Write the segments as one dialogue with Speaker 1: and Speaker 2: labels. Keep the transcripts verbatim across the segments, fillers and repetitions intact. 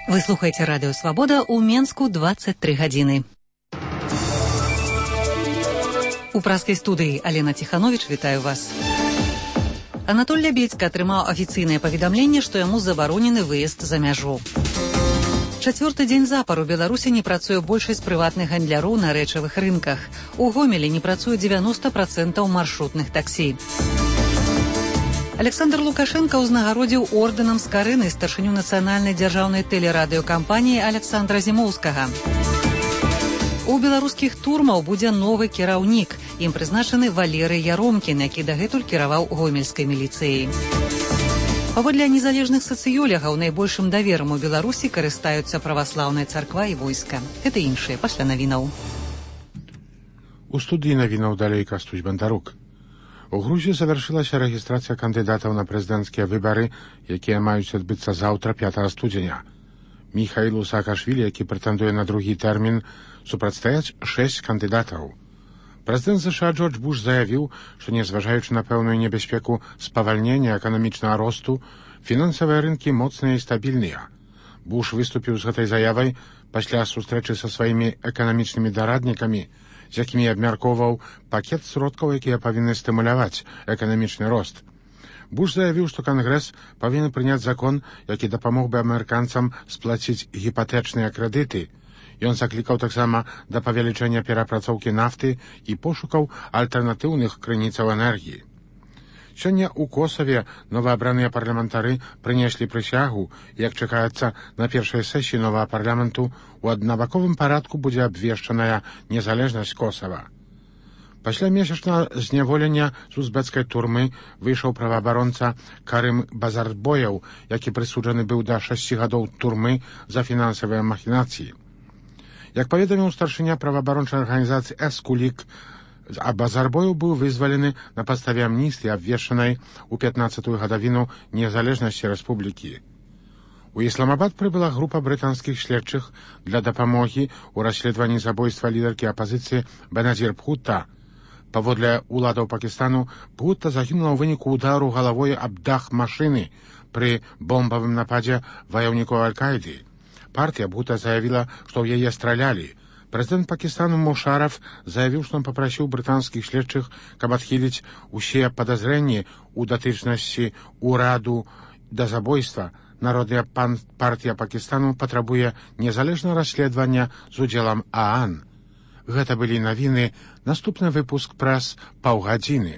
Speaker 1: Вы слухаеце радыё Свабода ў Менску дваццаць тры гадзіны. У праскай студыі Алена Ціхановіч, вітаю вас. Анатоль Лябедзька атрымаў афіцыйнае паведамленне, што яму забаронены выезд за мяжу. Чацвёрты дзень запар у Беларусі не працуе большасць прыватных гандляроў на рэчавых рынках. У Гомелі не працуе дзевяноста працэнтаў маршрутных таксі. Александр Лукашенко ўзнагародзіў ордэнам з Карыны старшыню нацыянальнай дзяржаўнай тэлерадыёкампаніі Александра Зімоўскага. У беларускіх турмаў будзе новы кіраўнік. Ім прызначаны Валерый Яромкін, які дагэтуль кіраваў гомельскай міліцыяй. Паводле незалежных сацыёлягаў, найбольшым даверам у Беларусі карыстаюцца праваслаўная царква і войска. Гэта іншыя пасля навінаў.
Speaker 2: У студыі навінаў далей Кастусь Бандарук. У Грузіі завяршылася рэгістрацыя кандыдатаў на прэзідэнцкія выбары, якія маюць адбыцца заўтра пятага студзеня. Міхаілу Саакашвілі, які прэтэндуе на другі тэрмін, супрацьстаяць шэсць кандыдатаў. Прэзідэнт ЗША Джордж Буш заявіў, што нязважаючы на пэўную небяспеку спавальнення эканамічнага росту, фінансавыя рынкі моцныя і стабільныя. Буш выступіў з гэтай заявай пасля сустрэчы са сваімі эканамічнымі дараднікамі, з якімі абмяркоўваў пакет сродкаў, якія павінны стымуляваць эканамічны рост. Буш заявіў, што Кангрэс павінен прыняць закон, які дапамог бы амерыканцам сплаціць гіпатэчныя крэдыты. Ён заклікаў таксама да павелічэння перапрацоўкі нафты і пошукаў альтэрнатыўных крыніцаў энергіі. Сёння ў Косаве новаабраныя парламентары прынеслі прысягу, як чакаецца на першай сесіі новага парламенту, у аднабаковым парадку будзе абвешчаная незалежнасць Косава. Пасля месячнага зняволення з узбецкай турмы выйшаў праваабаронца Карым Базарбояў, які прысуджаны быў да шасці гадоў турмы за фінансавыя махінацыі. Як паведаміў старшыня праваабарончай арганізацыі Эскулік, а Базарбояў быў вызвалены на падставе амністыі, абвешчанай у пятнаццатую гадавіну незалежнасці рэспублікі. У Ісламабад прыбыла група брытанскіх следчых для дапамогі ў расследаванні забойства лідаркі апазіцыі Беназір Бхутта. Паводле ўладаў Пакістану, Бхутта загінула ў выніку удару галавой аб дах машыны пры бомбавым нападзе ваяўнікоў Аль-Каіды. Партія Бхутта заявіла, што ў яе стралялі. Прэзідэнт Пакістану Мушараф заявіў, што ён папрасіў брытанскіх следчых, каб адхіліць усе падазрэнні ў датычнасці ўраду да забойства. Народная партія Пакістану патрабуе незалежнага расследавання з удзелам ААН. Гэта былі навіны. Наступны выпуск праз паўгадзіны.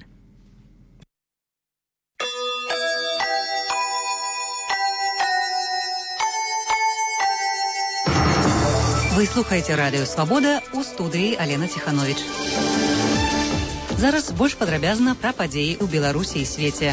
Speaker 1: Вы слухаеце радыё Свабода, у студыі Алена Ціхановіч. Зараз больш падрабязна пра падзеі ў Беларусі і свеце.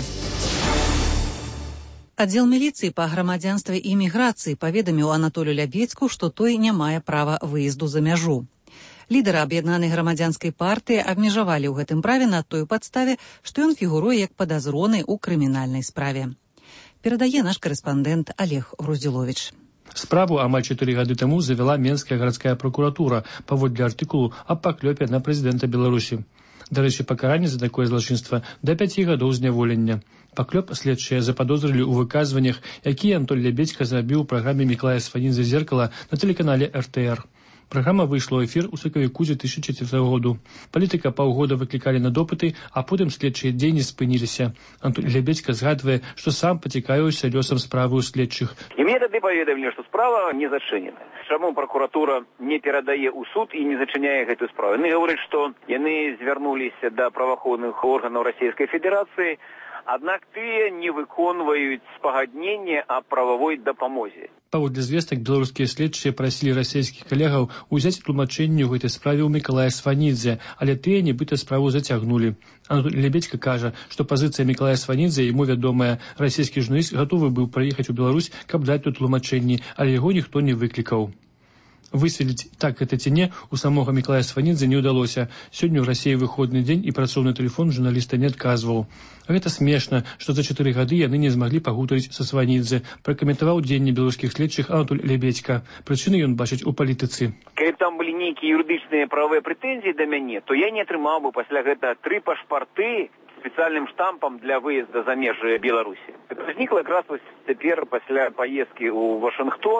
Speaker 1: Аддзел міліцыі па грамадзянстве і міграцыі паведаміў Анатолю Лябедзьку, што той не мае права выезду за мяжу. Лідара аб'яднанай грамадзянскай партыі абмежавалі ў гэтым праве на той падставе, што ён фігуруе як падазроны ў крымінальнай справе. Перадае наш карэспандэнт Олег Груздзіловіч.
Speaker 3: Справу амаль чатыры гады таму завяла Менская гарадская пракуратура паводле артыкулу аб паклёпе на прэзідэнта Беларусі. Дарэчы, пакаранне за такое злачынства да пяці гадоў зняволення. Паклёп следчыя западозрылі ў выказваннях, якія Анатоль Лябедзька зрабіў у праграме Міклая Сванідзе «Зеркала» на тэлеканале эр тэ эр. Праграма выйшла ў эфір у сакавіку дзве тысячы чацвёртага году. Палітыка паўгода выклікалі на допыты, а потым следчыя дзень не спыніліся. Анатоль Лябедзька згадвае, што сам пацікавіўся лёсам справы ў следчых.
Speaker 4: І мне тады паведамілі, што справа не зачынена. Чаму пракуратура не перадае ў суд і не зачыняе гэтую справу? Яны гавораць, што яны звярнуліся да праваахоўных органаў Расійскай Федэрацыі, аднак тыя не выконваюць спагадненне аб прававой дапамозе.
Speaker 3: Паводле звестак беларускія следчыя прасілі расійскіх калегаў узяць тлумачэнне ў гэтай справе ў Мікалая Сванідзе, але тыя нібыта справу зацягнулі. Анатоль Лябедзька кажа, што пазіцыя Мікалая Сванідзе, яму вядомая, расійскі журналіст гатовы быў прыехаць у Беларусь, каб даць тут тлумачэнні, але яго ніхто не выклікаў. Выселіць так гэта ці не у самога Мікалая Сванідзе не ўдалося. Сёння ў Расіі выходны дзень і працоўны тэлефон журналіста не адказваў. Гэта смешна, што за чатыры гады яны не змаглі пагутарыць са Сванідзе, пракаментаваў дзеянне беларускіх следчых Анатоль Лябедзька. Прычыны ён бачыць у палітыцы.
Speaker 4: Калі б там былі нейкія юрыдычныя правыя прэтэнзіі да мяне, то я не атрымаў бы пасля гэта тры пашпарты спецыяльным штампам для выезда за межы Беларусі. Гэта ўзнікла якраз цяпер пасля паездкі ў Вашынгтон.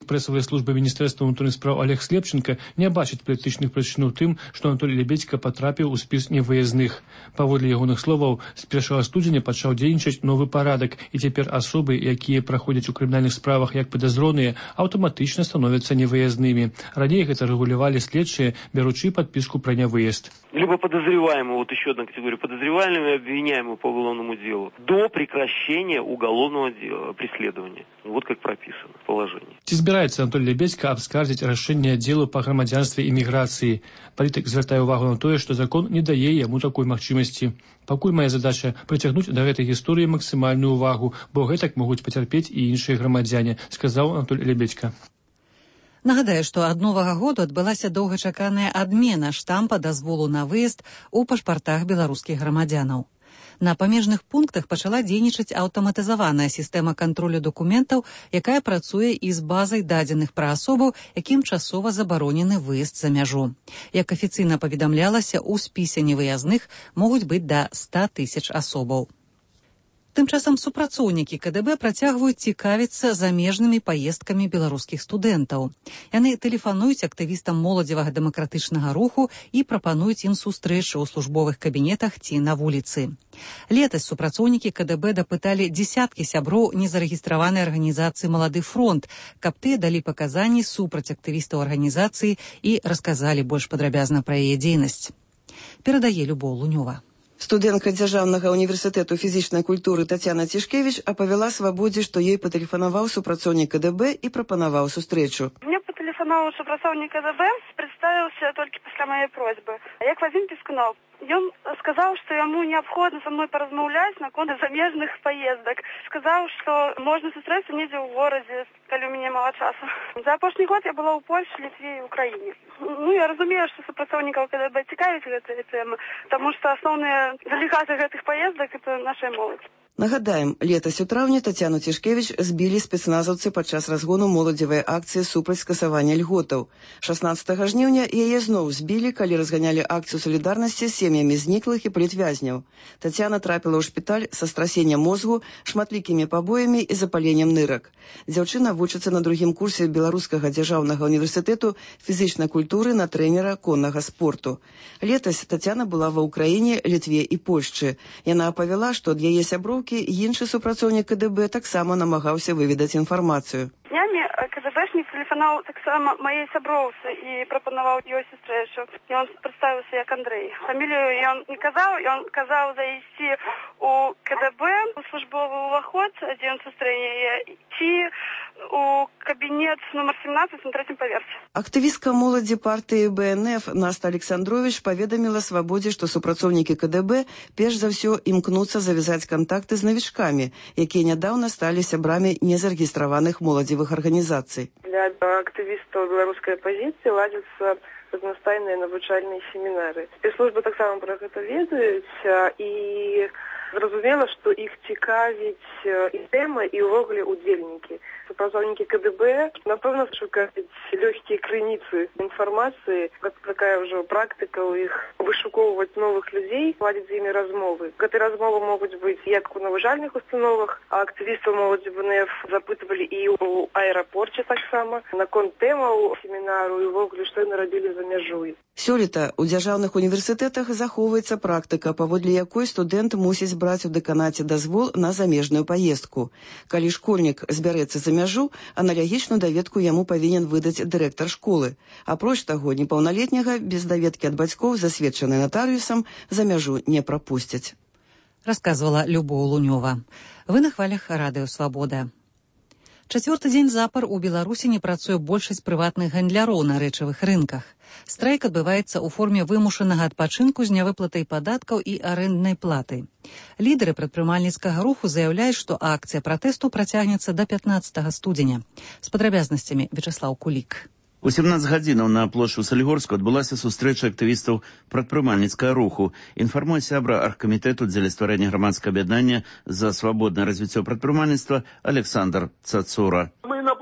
Speaker 3: прэсавай службы міністэрства ўнутраных спраў Олег Слепченко не бачыць палітычных прычын у тым, што Анатолий Лебедька патрапіў у спіс невыязных. Паводле ягоных словаў, з першага студзеня пачаў дзейнічаць новы парадак, і цяпер асобы, якія праходзяць у крымінальных справах як падазроныя, аўтаматычна становяцца невыязнымі. Раней гэта рэгулявалі следчыя, беручи подписку про невыезд.
Speaker 5: Либо подозреваемого, вот еще одна категория, подозреваемого и обвиняемого по уголовному делу, до прекращения уголовного дела, преследования. Вот как прописано в положении.
Speaker 3: Ці збіраецца Анатолий Лебедька абскардзіць рашэнне аддзелу па грамадзянстве і міграцыі. Палітык звяртае ўвагу на тое, што закон не дае яму такой магчымасці. Пакуль моя задача прыцягнуць да гэтай гісторыі максімальную увагу, бо гэтак могуць пацярпець і іншыя грамадзяне, сказаў Анатолий Лебедька.
Speaker 1: Нагадаю, што ад новага году адбылася доўгачаканая адмена штампа дазволу на выезд у пашпартах беларускіх грамадзянаў. На памежных пунктах пачала дзейнічаць аўтаматызаваная сістэма кантролю дакументаў, якая працуе і з базай дадзеных пра асобаў, якім часова забаронены выезд за мяжу. Як афіцыйна паведамлялася, у спісе невыязных могуць быць да ста тысяч асобаў. Тым часам супрацоўнікі ка дэ бэ працягваюць цікавіцца замежнымі паездкамі беларускіх студэнтаў. Яны тэлефануюць актывістам моладзевага дэмакратычнага руху і прапануюць ім сустрэчы ў службовых кабінетах ці на вуліцы. Летась супрацоўнікі ка дэ бэ дапыталі дзесяткі сяброў незарэгістраванай арганізацыі «Малады фронт», каб тыя далі паказанні супраць актывістаў арганізацыі і расказалі больш падрабязна пра яе дзейнасць. Перадае Любоў Лунёва.
Speaker 6: Студэнтка дзяржаўнага універсітэту фізічнай культуры Тацяна Цішкевіч апавяла свабодзе, што ёй патэлефанаваў супрацоўнік ка дэ бэ і прапанаваў сустрэчу.
Speaker 7: Мне патэлефанаваў супрацоўнік ка дэ бэ, прадставіўся толькі пасля мае просьбы. Як Вадзім Пескунов. Ён сказаў, што яму неабходна са мной паразмаўляць наконт замежных паездак. Сказаў, што можна сустрэцца недзе ў горадзе, калі ў мяне мала часу. За апошні год я была ў Польшчы, Літве і Украіне. Ну, я разумею, што супрацоўнікаў ка дэ бэ цікавіць гэтыя тэмы, таму што асноўныя дэлегаты гэтых паездак – это наша моладзь.
Speaker 6: Нагадаем, летась у траўні Тацяну Цішкевіч збілі спецназаўцы падчас разгону моладзевай акцыі супраць скасавання льготаў. шаснаццатага жніўня яе зноў збілі, калі разганялі акцыю салідарнасці з сем'ямі зніклых і палітвязняў. Тацяна трапіла ў шпіталь са страсеннем мозгу, шматлікімі пабоямі і запаленнем нырак. Дзяўчына вучыцца на другім курсе Беларускага дзяржаўнага універсітэту фізічнай культуры на трэнера коннага спорту. Летась Тацяна была ва Ўкраіне, Літве і Польшчы. Яна апавяла, што ад яе сяброўкі іншы супрацоўнік ка дэ бэ таксама намагаўся выведаць інфармацыю.
Speaker 7: Днямі ка дэ бэшнік тэлефанаваў таксама маёй сяброўцы і прапанаваў ёй сустрэчу. Ён прадставіўся як Андрэй. Фамілію ён не казаў, ён казаў зайсці у ка дэ бэ, у службовы ўваход, дзе ён сустрэне яе, ці у кабінет нумар семнаццаць на трэцім паверсе.
Speaker 6: Актывістка моладзі партыі бэ эн эф Наста Александрович паведаміла свабодзе, што супрацоўнікі ка дэ бэ перш за ўсё імкнуцца завязаць кантакты з навічкамі, якія нядаўна сталі сябрамі незарэгістраваных моладзевых арганізацый.
Speaker 8: Для актывістаў беларускай апазіцыі ладзяцца аднастайныя навучальныя семінары. Спецслужбы таксама пра гэта ведаюць, і зразумела, што іх цікавіць і тэма, і ўвогуле удзельнікі. Супрацоўнікі ка дэ бэ, напэўна, шукаюць лёгкія крыніцы інфармацыі. Такая ўжо практыка ў іх вышукоўваць новых людзей, ладзіць з імі размовы. Гэтыя размовы могуць быць як у навучальных установах, а актывістаў моладзі бэ эн эф запытвалі і ў аэрапорце таксама наконт тэмаў семінару і ўвогуле, што яны рабілі за мяжой.
Speaker 6: Сёлета ў дзяржаўных універсітэтах захоўваецца практыка, паводле якой студэнт мусіць браць у дэканаце дазвол на замежную паездку. Калі школьнік збярэцца за мяжу, аналагічную даведку яму павінен выдаць дырэктар школы. Апроч таго, непаўналетняга без даведкі ад бацькоў, засведчанай натарыусам, за мяжу не прапусцяць.
Speaker 1: Расказвала Любоў Лунёва. Вы на хвалях радыё «Свабода». Чацвёрты дзень запар у Беларусі не працуе большасць прыватных гандляроў на рэчавых рынках. Страйк адбываецца ў форме вымушанага адпачынку з нявыплатай падаткаў і арэнднай платы. Лідары прадпрымальніцкага руху заяўляюць, што акцыя пратэсту працягнецца да пятнаццатага студзеня. З падрабязнасцямі Вячаслаў Кулік.
Speaker 9: У сямнаццаць гадзінаў на плошчы ў Салігорску адбылася сустрэча актывістаў прадпрымальніцкага руху. Інфармуе сябра аргкамітэту дзеля стварэння грамадскага аб'яднання за свабоднае развіццё прадпрымальніцтва Александр Цацура.
Speaker 10: Мы на площади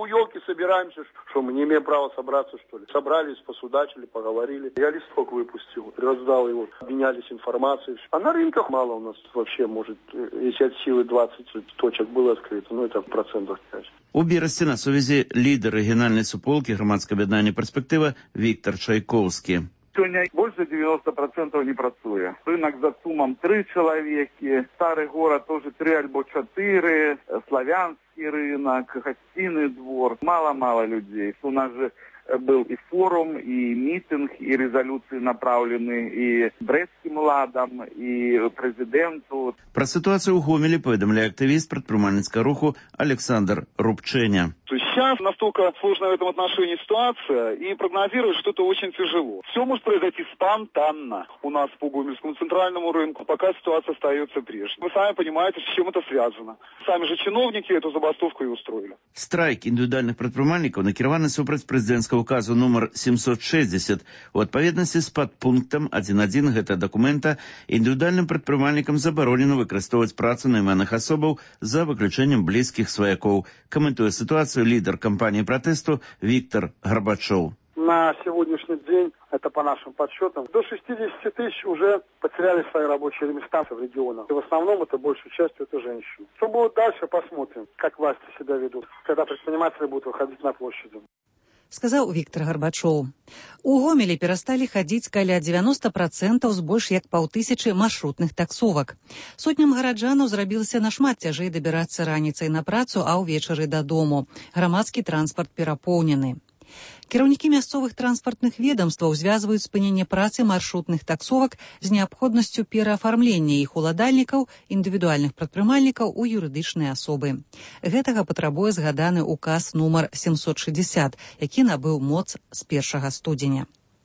Speaker 10: у елки собираемся, что мы не имеем права собраться, что ли. Собрались, посудачили, поговорили. Я листок выпустил, раздал его, обменялись информацией. А на рынках мало у нас вообще, может, если от силы двадцать точек было открыто, ну это в процентах пять.
Speaker 9: У Берасці на сувязі лідер регіональної суполки громадського об'єднання «Перспектива» Віктор Чайковський.
Speaker 11: Сегодня больше девяносто процентов не працуе. Рынок за ЦУМом три человеки, старый город тоже три альбо четыре, славянский рынок, гостиный двор. Мало-мало людей. У нас же был и форум, и митинг, и резолюции направлены и Брестским ладам, и президенту.
Speaker 9: Про ситуацию у Гомелі повідомляє активіст предпринимательского руху Александр Рубченя.
Speaker 12: Сейчас настолько сложная в этом отношении ситуация, и прогнозировать что-то очень тяжело. Все может произойти спонтанно у нас по Гомельскому центральному рынку, пока ситуация остается прежней. Вы сами понимаете, с чем это связано. Сами же чиновники эту забастовку и устроили.
Speaker 9: Страйк індивідуальних предпринимальников накіраваны супраць президентского указу номер семьсот шестьдесят. У адпаведнасці з падпунктам один один гэтага документа індывідуальным предпринимальникам забаронена выкарыстоўваць працу найманых асобаў за выключэннем блізкіх сваякоў. Каментуе ситуацию лидер кампании протесту Виктор Горбачев.
Speaker 10: На сегодняшний день, это по нашим подсчетам, до шестидесяти тысяч уже потеряли свои рабочие места в регионах. И в основном это большей частью это женщины. Что будет дальше, посмотрим, как власти себя ведут, когда предприниматели будут выходить на площади.
Speaker 1: Сказаў Віктор Гарбачоў. У Гомелі перасталі хадзіць каля дзевяноста процентаў з больш як паўтысячы маршрутных таксовак. Сотням гараджанаў зрабілася нашмат цяжэй дабірацца раніцай на працу, а ўвечары дадому. Грамадскі транспарт перапоўнены. Кіраўнікі мясцовых транспартных ведомстваў звязваюць спыненне працы маршрутных таксовак з неабходнасцю пераафармлення іх уладальнікаў, індывідуальных прадпрымальнікаў у юрыдычныя асобы. Гэтага патрабуе згаданы указ нумар семьсот шестьдесят, які набыў моц з першага студзеня.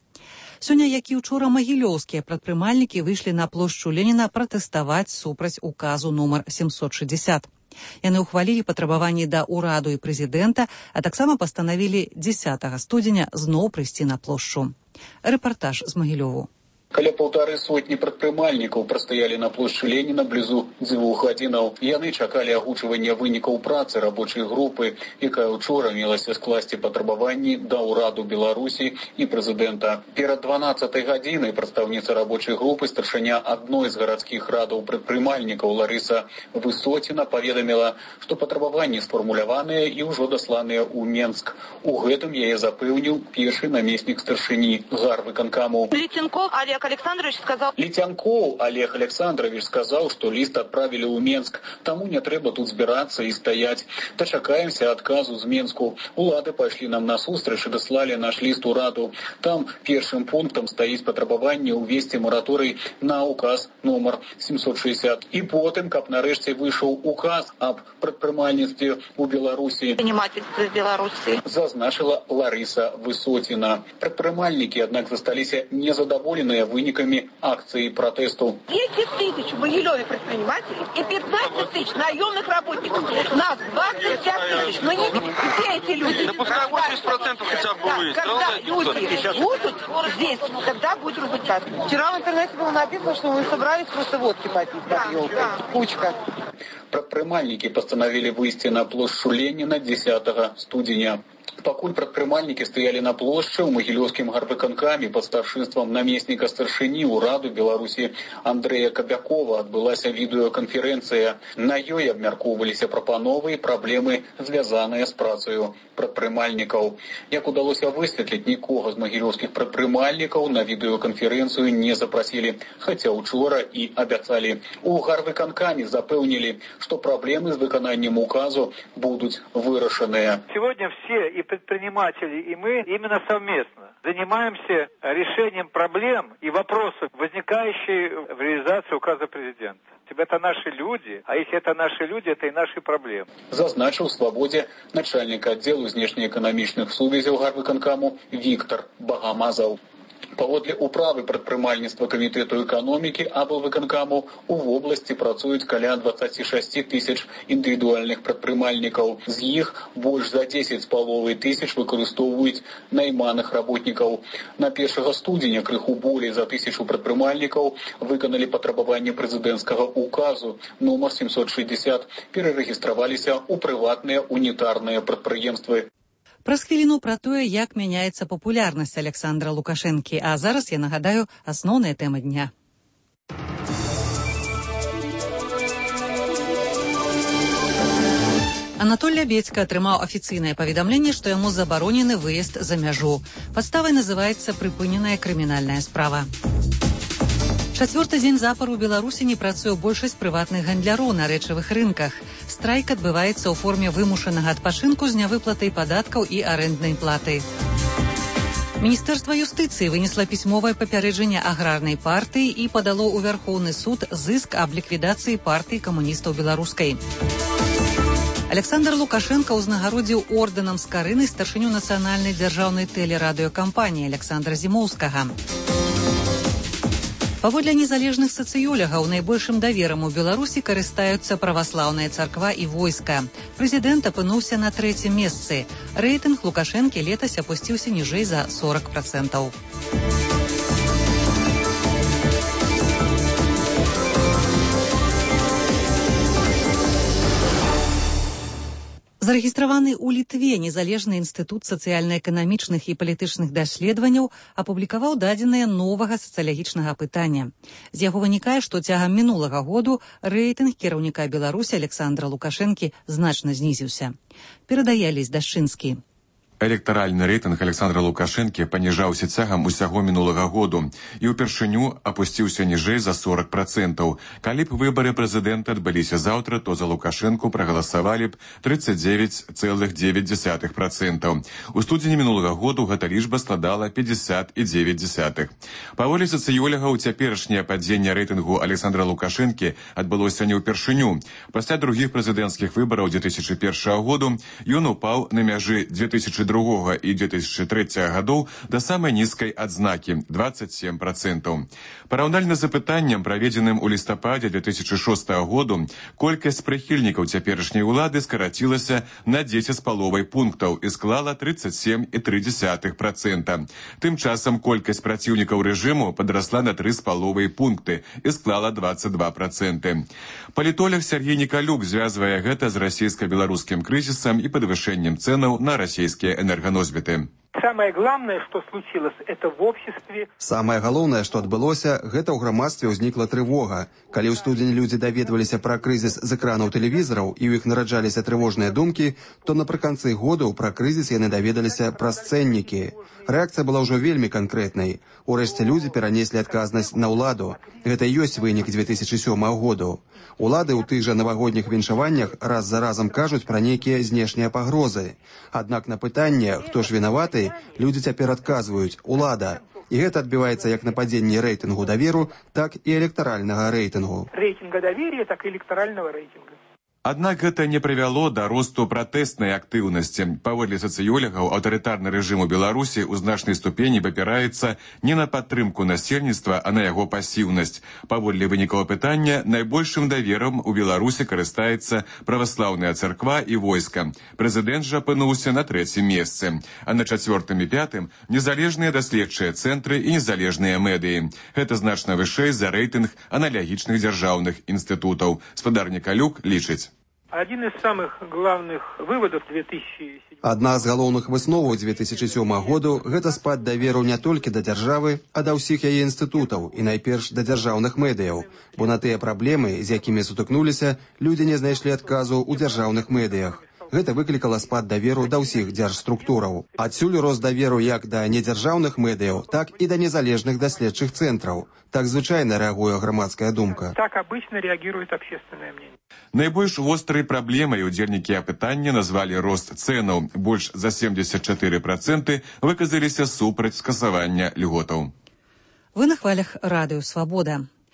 Speaker 1: Сёння, як і ўчора, магілёўскія прадпрымальнікі выйшлі на плошчу Леніна пратэставаць супраць указу нумар семьсот шестьдесят. Яны ўхвалілі патрабаванні да ўраду і прэзідэнта, а таксама пастанавілі дзесятага студзеня зноў прыйсці на плошчу. Рэпартаж з Магілёву.
Speaker 13: Каля полторы сотни прадпрымальнікаў прастаялі на плошчы Леніна блізу дзвюх гадзінаў. Яны чакалі агучвання вынікаў працы рабочай групы, якая учора мелася скласці патрабаванні да ўраду Беларусі і прэзідэнта. Перад дванаццатай гадзінай прадстаўніца рабочай групы, старшыня адной з гарадскіх радаў прадпрымальнікаў Ларыса Высоціна паведаміла, што патрабаванні сфармуляваныя і ўжо дасланыя ў Менск. У гэтым яе запэўніў першы намеснік старшыні гарвыканкаму.
Speaker 14: Літенков Олег Александрович сказал...
Speaker 13: Літянкоў Олег Александрович сказаў, што ліст адправілі ў Менск, таму не трэба тут збірацца і стаяць. Дачакаемся адказу з Менску. Улады пайшлі нам насустрач і даслалі наш ліст ураду. Там першым пунктам стаіць патрабаванне ўвесці мараторый на указ номер семьсот шестьдесят. І потым, каб нарэшце выйшаў указ аб прадпрымальніцтве ў Беларусі.
Speaker 14: Предпринимательстве в Беларуси.
Speaker 13: Зазначила Ларыса Высоціна. Прадпрымальнікі, аднак, засталіся незадаволеныя вынікамі акцыі протесту.
Speaker 14: десять тысяч в Могилеве предпринимателей и пятнадцать тысяч наемных работников. Нас двадцать пять тысяч. Но не где эти люди?
Speaker 15: Да пускай восемьдесят процентов хотя бы выйдет.
Speaker 14: Когда люди будут здесь, тогда будет результат. Вчера в интернете было написано, что мы собрались просто водки попить. Да, да. Кучка.
Speaker 13: Прадпрымальнікі пастанавілі выйсці на плошчу Леніна дзесятага студзеня. Пакуль прадпрымальнікі стаялі на плошчы, у магілёўскім гарвыканкаме пад старшынствам намесніка старшыні ўраду Беларусі Андрэя Кабякова адбылася відэаканферэнцыя. На ёй абмяркоўваліся прапановы і праблемы, звязаныя з працаю прадпрымальнікаў. Як удалося высветліць, нікога з магілёўскіх прадпрымальнікаў на відэаканферэнцыю не запрасілі, хаця учора і абяцалі. У гарвыканкаме запэўнілі, што праблемы з выкананнем указу будуць вырашаныя.
Speaker 16: Сегодня все и предприниматели, и мы именно совместно занимаемся решением проблем и вопросов, возникающих в реализации указа президента. Это наши люди, а если это наши люди, это и наши проблемы.
Speaker 13: Зазначил в «Свободе» начальник отдела внешнеэкономичных сувязей гарвыканкаму Виктор Багамазов. Паводле управы прадпрымальніцтва камітэту эканомікі аблвыканкаму у вобласці працуюць каля двадцать шесть тысяч індывідуальных прадпрымальнікаў. З іх больш за десять з паловай тысяч выкарыстоўваюць найманых работнікаў. На першага студзеня крыху болей за тысячу прадпрымальнікаў выканалі патрабаванне прэзідэнцкага указу нумар семьсот шестьдесят, перарэгістраваліся ў прыватныя унітарныя прадпрыемствы.
Speaker 1: Праз хвіліну пра тое, як мяняецца папулярнасць Александра Лукашэнкі. А зараз я нагадаю асноўныя тэмы дня. Анатоль Лябедзька атрымаў афіцыйнае паведамленне, што яму забаронены выезд за мяжу. Падставай называецца прыпыненая крымінальная справа. Чацвёрты дзень запар у Беларусі не працуе большасць прыватных гандляроў на рэчавых рынках. Страйк адбываецца ў форме вымушанага адпачынку з нявыплатай падаткаў і арэнднай платы. Міністэрства юстыцыі вынесла пісьмовае папярэджанне аграрнай партыі і падало ў Вярхоўны суд зыск аб ліквідацыі партыі камуністаў беларускай. Александр Лукашенко ўзнагародзіў ордэнам скарыны старшыню нацыянальнай дзяржаўнай тэлерадыёкампаніі Александра Зімоўскага. Паводле незалежных сацыёлагаў найбольшым даверам у Беларусі карыстаюцца праваслаўная царква і войска. Прэзідэнт апынуўся на трэцім месцы. Рэйтынг Лукашэнкі летась апусціўся ніжэй за сорок процентаў. Зарэгістраваны ў Літве незалежны інстытут сацыяльна-эканамічных і палітычных даследаванняў апублікаваў дадзеныя новага сацыялагічнага пытання. З яго вынікае, што цягам мінулага году рэйтынг кіраўніка Беларусі Александра Лукашэнкі значна знізіўся. Перадае Алесь Дашчынскі.
Speaker 17: Электаральны рэйтынг Александра Лукашэнкі паніжаўся цягам усяго мінулага году і ўпершыню апусціўся ніжэй за сорок процентаў. Калі б выбары прэзідэнта адбыліся заўтра, то за Лукашэнку прагаласавалі б тридцать девять целых девять десятых процента. У студзені мінулага году гэта лічба складала пятьдесят и девять десятых. Паводле сацыёлагаў, цяперашняе падзенне рэйтынгу Александра Лукашэнкі адбылося не ўпершыню. Пасля другіх прэзідэнцкіх выбараў две тысячи першага году ён упаў на мяжы две тысячи другога і две тысячи трэцяга гадоў да самай нізкай адзнакі двадцать семь процентаў. Параўнальна з апытаннем, праведзеным у лістападзе две тысячи шостага году, колькасць прыхільнікаў цяперашняй улады скарацілася на дзесяць з паловай пунктаў і склала тридцать семь и три десятых процента. Тым часам колькасць праціўнікаў рэжыму падрасла на тры з паловай пункты і склала двадцать два процента. Палітолог Сергей Николюк звязвае гэта з расійска-беларускім крызісам і падвышэннем цэнаў на расійскія энерганосьбіты.
Speaker 18: Самое главное, что случилось, это в обществе.
Speaker 19: Самое галоўнае, што адбылося, гэта ў грамадстве ўзнікла трывога. Калі ў студзені людзі даведваліся пра крызіс з экранаў тэлевізараў і ў іх нараджаліся трывожныя думкі, то напрыканцы году пра крызіс яны даведаліся праз цэннікі. Рэакцыя была ўжо вельмі канкрэтнай. Урэшце людзі перанеслі адказнасць на ўладу. Гэта і ёсць вынік две тысячи сёмага году. Улады ў тых жа навагодніх віншаваннях раз за разам кажуць пра нейкія знешнія пагрозы. Аднак на пытанне, хто ж вінаваты, людзі цяпер адказваюць «Улада». І гэта адбіваецца як на падзенні рэйтынгу даверу, так і электаральнага рэйтынгу.
Speaker 18: Рэйтинга доверия, так и электорального рейтинга.
Speaker 17: Аднак гэта не прывяло да росту пратэснай актыўнасці. Паводле сацыёлагаў, аўтарытарны рэжым у Беларусі ў значнай ступені папіраецца не на падтрымку насельніцтва, а на яго пасіўнасць. Паводле вынікаў апытання, найбольшым даверам у Беларусі карыстаецца праваслаўная царква і войска. Прэзідэнт жа апынуўся на трэцім месцы. А на чацвёртым і пятым незалежныя даследчыя цэнтры і незалежныя медыі. Гэта значна вышэй за рэйтынг аналагічных дзяржаўных інстытутаў. Спадар Николюк лічыць.
Speaker 18: Один из самых главных выводов две тысячи седьмого.
Speaker 19: Адна з галоўных высноваў две тысячи сёмага году гэта спад даверу не толькі да дзяржавы, а да ўсіх яе інстытутаў і найперш да дзяржаўных медыяў, бо на тыя праблемы, з якімі сутыкнуліся, людзі не знайшлі адказу ў дзяржаўных медыях. Гэта выклікала спад даверу да ўсіх дзяржструктураў. Адсюль рост даверу як да недзяржаўных медыяў, так і да незалежных даследчых цэнтраў. Так звычайна рэагуе грамадская думка.
Speaker 18: Так обычно реагирует общественное мнение.
Speaker 17: Найбольш вострай праблемай удзельнікі апытання назвалі рост цэнаў. Больш за семьдесят четыре процента выказаліся супраць скасавання льготаў.
Speaker 1: Вы на хвалях радыё «Свабода».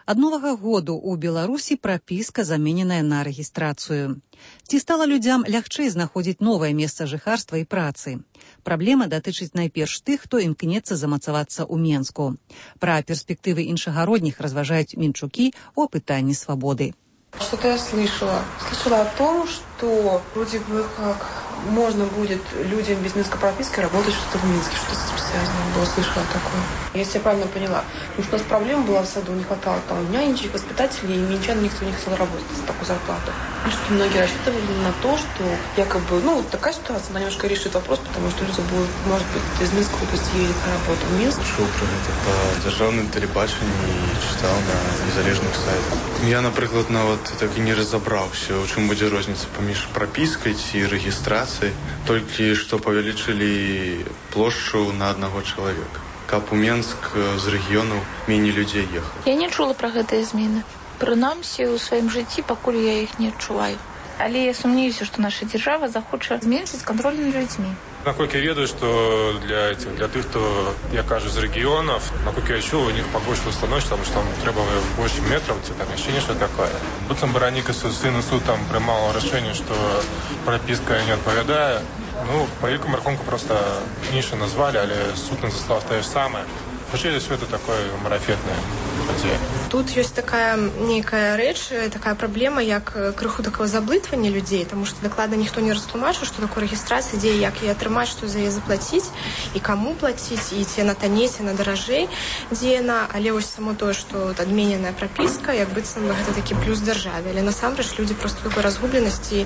Speaker 1: Ад новага году ў Беларусі прапіска замененая на рэгістрацыю. Ці стала людзям лягчэй знаходзіць новае месца жыхарства і працы? Праблема датычыць найперш тых, хто імкнецца замацавацца ў Менску. Пра перспектывы іншагародніх разважаюць Мінчукі ў апытанні свабоды.
Speaker 20: Что-то я слышала. Слышала о том, что вроде бы как можно будет людям без минской прописки работать что-то в Минске, что-то с этим связано было, слышала такое. Если я правильно поняла. Потому что у нас проблема была в саду, не хватало там нянечек, воспитателей, и минчан никто не хотел работать за такую зарплату. И что многие рассчитывали на то, что якобы, ну, вот такая ситуация, она немножко решит вопрос, потому что люди будут, может быть, из Минска области едет на работу в Минск.
Speaker 21: Чув про это по державному телебаченню и читал на незалежных сайтах. Я, например, на вот так и не разобрался, в чем будет разница поміж пропиской и регистрацией, только что повеличили площадь на одного человека. Как у Менск з рэгіёнаў меней людзей ехала.
Speaker 22: Я не чула пра гэтыя змены. Прынамсі, у сваім жыцці пакуль я іх не адчуваю. Але я сумнеюся, што наша дзяржава захоча зменшыць кантроль над людзьмі.
Speaker 23: Насколько я ведаю, что для этих, для тех, кто, я кажу, из регионов, насколько я чув, у них побольше становится, потому что там треба больше метров, там ощущение, что такое. Потом Бараника сын суд там принимал решение, что прописка не отповедает. Ну, по великому рахунку просто меньше назвали, але суд не застав те ж саме. Вообще все это такое марафетное подзея.
Speaker 24: Тут ёсць такая нейкая рэч, такая праблема, як крыху такого заблытвання людзей, тому што дакладна ніхто не растлумачыў, што такое рэгістрацыя, дзе як яе атрымаць, што за яе заплаціць і каму плаціць, і ці яна танней, ці яна даражэй, дзе яна, але вось само тое, што адмененая прапіска, як быццам гэта такі плюс дзяржаве, але насамрэч людзі проста такой разгубленасці.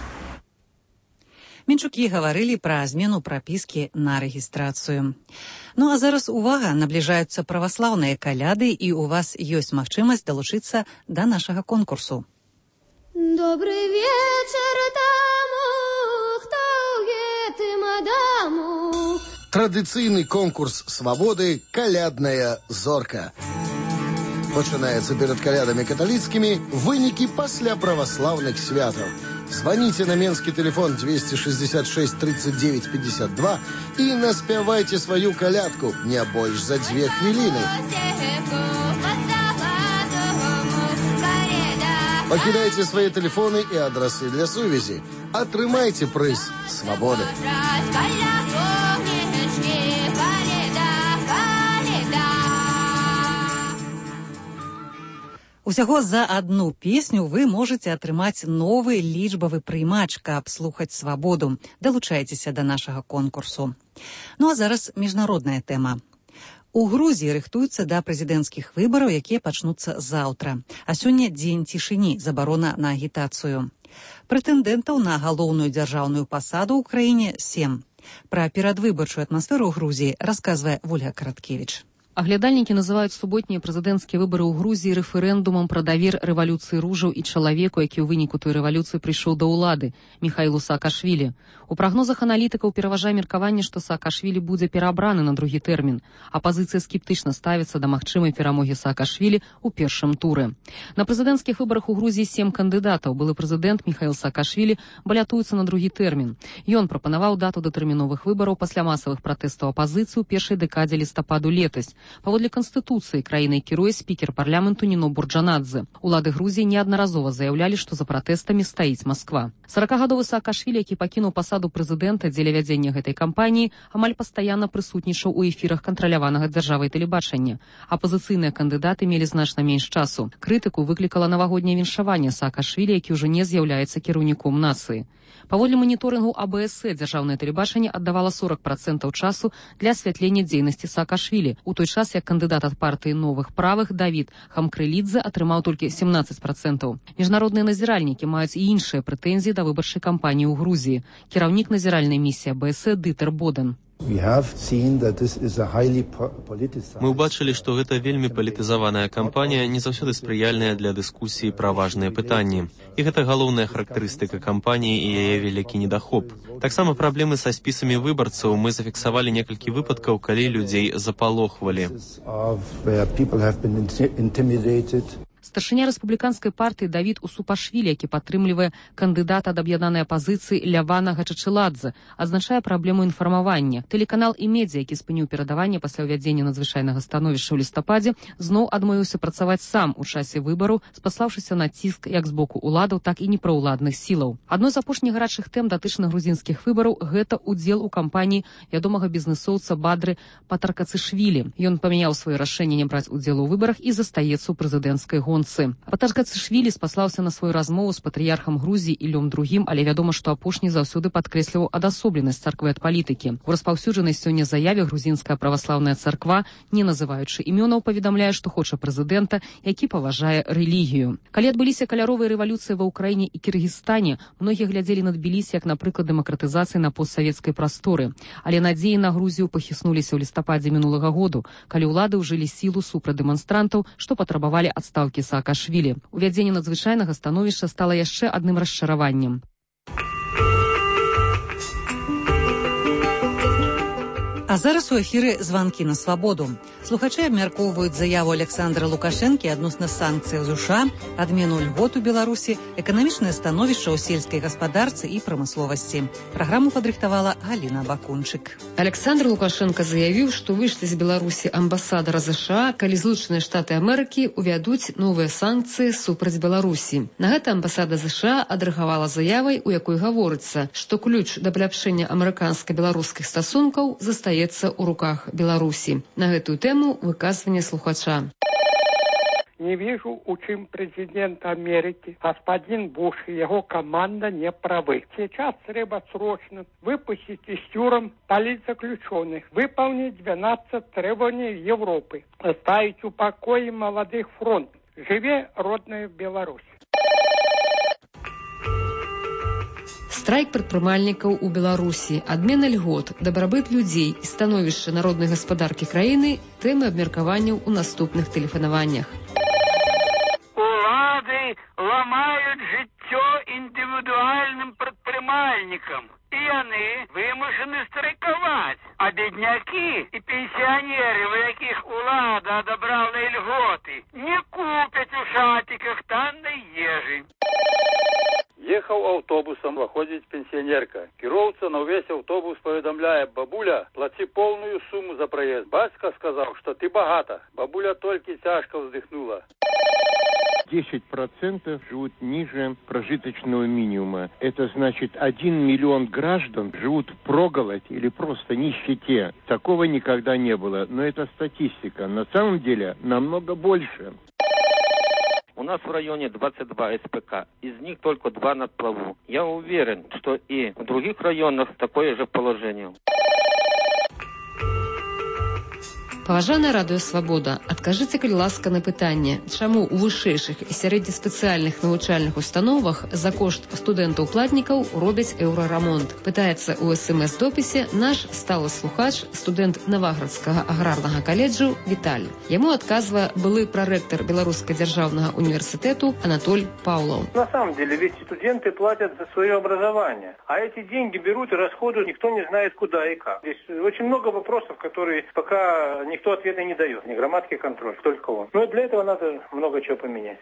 Speaker 1: Мінчукі гаварылі пра змену прапіскі на рэгістрацыю. Ну а зараз увага, набліжаюцца праваслаўныя каляды, і у вас ёсць магчымасць далучыцца да нашага конкурсу.
Speaker 25: Добры вечар таму, хто ў гэтым адаму.
Speaker 26: Традыцыйны конкурс свабоды «Калядная зорка». Пачынаецца перад калядамі каталіцкімі, вынікі пасля праваслаўных святаў. Звоните на менский телефон двести шестьдесят шесть тридцать девять пятьдесят два и наспевайте свою колядку не больше за две хвилины. Покидайте свои телефоны и адресы для сувязі. Атрымайте прыз свободы.
Speaker 1: Усяго за одну песню вы можете атрымаць новы лічбавы прыймач, каб слухаць свабоду. Далучайцеся да нашага конкурсу. Ну а зараз міжнародная тэма. У Грузіі рыхтуюцца да прэзідэнцкіх выбараў, якія пачнуцца заўтра. А сёння дзень цішыні, забарона на агітацыю. Прэтэндэнтаў на галоўную дзяржаўную пасаду ў краіне сем. Пра перадвыбарчую атмасферу ў Грузіі расказвае Вольга Караткевіч.
Speaker 27: Аглядальнікі называюць суботнія прэзідэнцкія выбары ў Грузіі рэферэндумам пра давер рэвалюцыі ружаў і чалавеку, які ў выніку той рэвалюцыі прыйшоў да ўлады, Міхаілу Саакашвілі. У прагнозах аналітыкаў пераважае меркаванне, што Саакашвілі будзе пераабраны на другі тэрмін. Апазіцыя скептычна ставіцца да магчымай перамогі Саакашвілі ў першым туры. На прэзідэнцкіх выбарах у Грузіі сем кандыдатаў. Былы прэзідэнт Міхаіл Саакашвілі балятуецца на другі тэрмін. Ён прапанаваў дату датэрміновых выбараў пасля масавых пратэстаў апазіцыі ў першай дэкадзе лістападу летась. Паводле Канстытуцыі краінай кіруе спікер парламенту Ніно Бурджанадзе. Улады Грузіі неаднаразова заяўлялі, што за пратэстамі стаіць Масква. саракагадовы Саакашвілі, які пакінуў пасаду прэзідэнта дзеля вядзення гэтай кампаніі, амаль пастаянна прысутнічаў у эфірах кантраляванага дзяржавай тэлебачання. Апазіцыйныя кандыдаты мелі значна менш часу. Крытыку выклікала навагодняе віншаванне Саакашвілі, які ўжо не з'яўляецца кіраўніком нацыі. Паводле моніторынгу А Бэ Эс дзяржаўнае тэлебачанне аддавала сорок працэнтаў часу для асвятлення дзейнасці Саакашвілі, у той час як кандыдат ад партыі новых правых Давід Хамкрылідзе атрымаў толькі семнаццаць працэнтаў. Міжнародныя назіральнікі маюць і іншыя прэтэнзіі да выбарчай кампаніі ў Грузіі. Кіраўнік назіральнай місіі А Бэ Эс Дытер Боден.
Speaker 28: Мы ўбачылі, што гэта вельмі палітызаваная кампанія, не заўсёды спрыяльная для дыскусіі пра важныя пытанні. І гэта галоўная характарыстыка кампаніі і яе вялікі недахоп. Таксама праблемы са спісамі выбарцаў. Мы зафіксавалі некалькі выпадкаў, калі людзей запалохвалі.
Speaker 27: Старшыня рэспубліканскай партыі Давід Усупашвілі, які падтрымлівае кандыдата ад аб'яднанай апазіцыі Лявана Гачачыладзе, адзначае праблему інфармавання. Тэлеканал «Имедиа», які спыніў перадаванне пасля ўвядзення надзвычайнага становішча ў лістападзе, зноў адмовіўся працаваць сам у часе выбараў, спаслаўшыся на ціск як з боку ўладаў, так і непраўладных сілаў. Адной з апошніх гарачых тэм датычных грузінскіх выбараў гэта ўдзел у кампаніі вядомага бізнэсоўца Бадры Патаркацышвілі. Ён памяняў сваё рашэнне не браць удзел у выбарах і застаецца ў прэзідэнцкай гонцы. Патаркацышвілі спаслаўся на сваю размову з патрыярхам Грузіі Ілём другім, але вядома, што апошні заўсёды падкрэсліваў адасобленасць царквы ад палітыкі. У распаўсюджанай сёння заяве грузінская праваслаўная царква, не называючы імёнаў, паведамляе, што хоча прэзідэнта, які паважае рэлігію. Калі адбыліся каляровыя рэвалюцыі ва Ўкраіне і Кіргізстане, многія глядзелі на Тбілісі як, напрыклад, дэмакратызацыі на постсавецкай прасторы. Але надзеі на Грузію пахіснуліся ў лістападзе мінулага году, калі ўлады ўжылі сілу супраць дэманстрантаў, што патрабавалі адстаўкі Саакашвілі. Увядзенне надзвычайнага становішча стала яшчэ адным расчараваннем.
Speaker 1: А зараз у эфіры званкі на свабоду. Слухачы абмяркоўваюць заяву Александра Лукашэнкі адносна санкцый ЗША, адмену льгот у Беларусі, эканамічнае становішча ў сельскай гаспадарцы і прамысловасці. Праграму падрыхтавала Галіна Бакунчык.
Speaker 27: Александр Лукашенко заявіў, што выйшлі з Беларусі амбасадара ЗША, калі Злучаныя Штаты Амерыкі увядуць новыя санкцыі супраць Беларусі. На гэта амбасада ЗША адрэагавала заявай, у якой гаворыцца, што ключ да паляпшэння амерыканска-беларускіх стасункаў застаецца у руках Беларусі. На гэтую тэму выказванне слухача.
Speaker 18: Не вижу, у чем президент Америки, господин Буш и его команда не правы. Сейчас треба срочно выпустить из тюрем политзаключенных, выполнить двенадцать требований Европы, оставить в покое молодых фронт. Живе родная Беларусь.
Speaker 27: Страйк прадпрымальнікаў у Беларусі, адмена льгот, дабрабыт людзей і становішча народнай гаспадаркі краіны – тэмы абмеркаванняў у наступных тэлефанаваннях.
Speaker 18: Улады ламаюць жыццё індывідуальным прадпрымальнікам, і яны вымушаны страйкаваць. А беднякі і пенсіянеры, у якіх улада адабрала льготы, не купяць у шатиках таннай ежы.
Speaker 2: Ехаў аўтобусам, выходзіць пенсіянерка. Кіроўца на ўвесь аўтобус паведамляе: бабуля, плаці поўную суму за праезд. Бацька сказаў, што ты багата. Бабуля толькі цяжка вздыхнула.
Speaker 3: десять процентов живут ниже прожиточного минимума. Это значит, один миллион граждан живут впроголодь или просто нищете. Такого никогда не было. Но это статистика. На самом деле намного больше.
Speaker 4: У нас в районе двадцать два эс пэ ка, из них только два на плаву. Я уверен, что и в других районах такое же положение.
Speaker 27: Паважаная радыё «Свабода», адкажыце, калі ласка, на пытанне, чаму ў вышэйшых і сярэднеспецыяльных навучальных установах за кошт студэнтаў-платнікаў робяць еўрарамонт? Пытаецца ў эс эм эс-допісе наш сталы слухач, студэнт Наваградскага аграрнага каледжу Віталь. Яму адказвае былы прарэктар Беларускага дзяржаўнага універсітэту Анатоль Паўлаў.
Speaker 5: На самом деле, ведь студенты платят за свое образование, а эти деньги берут и расходуют, никто не знает куда и как. Здесь очень много вопросов, которые пока не никто ответа не дает, ни громадский контроль, только он. Но для этого надо много чего поменять.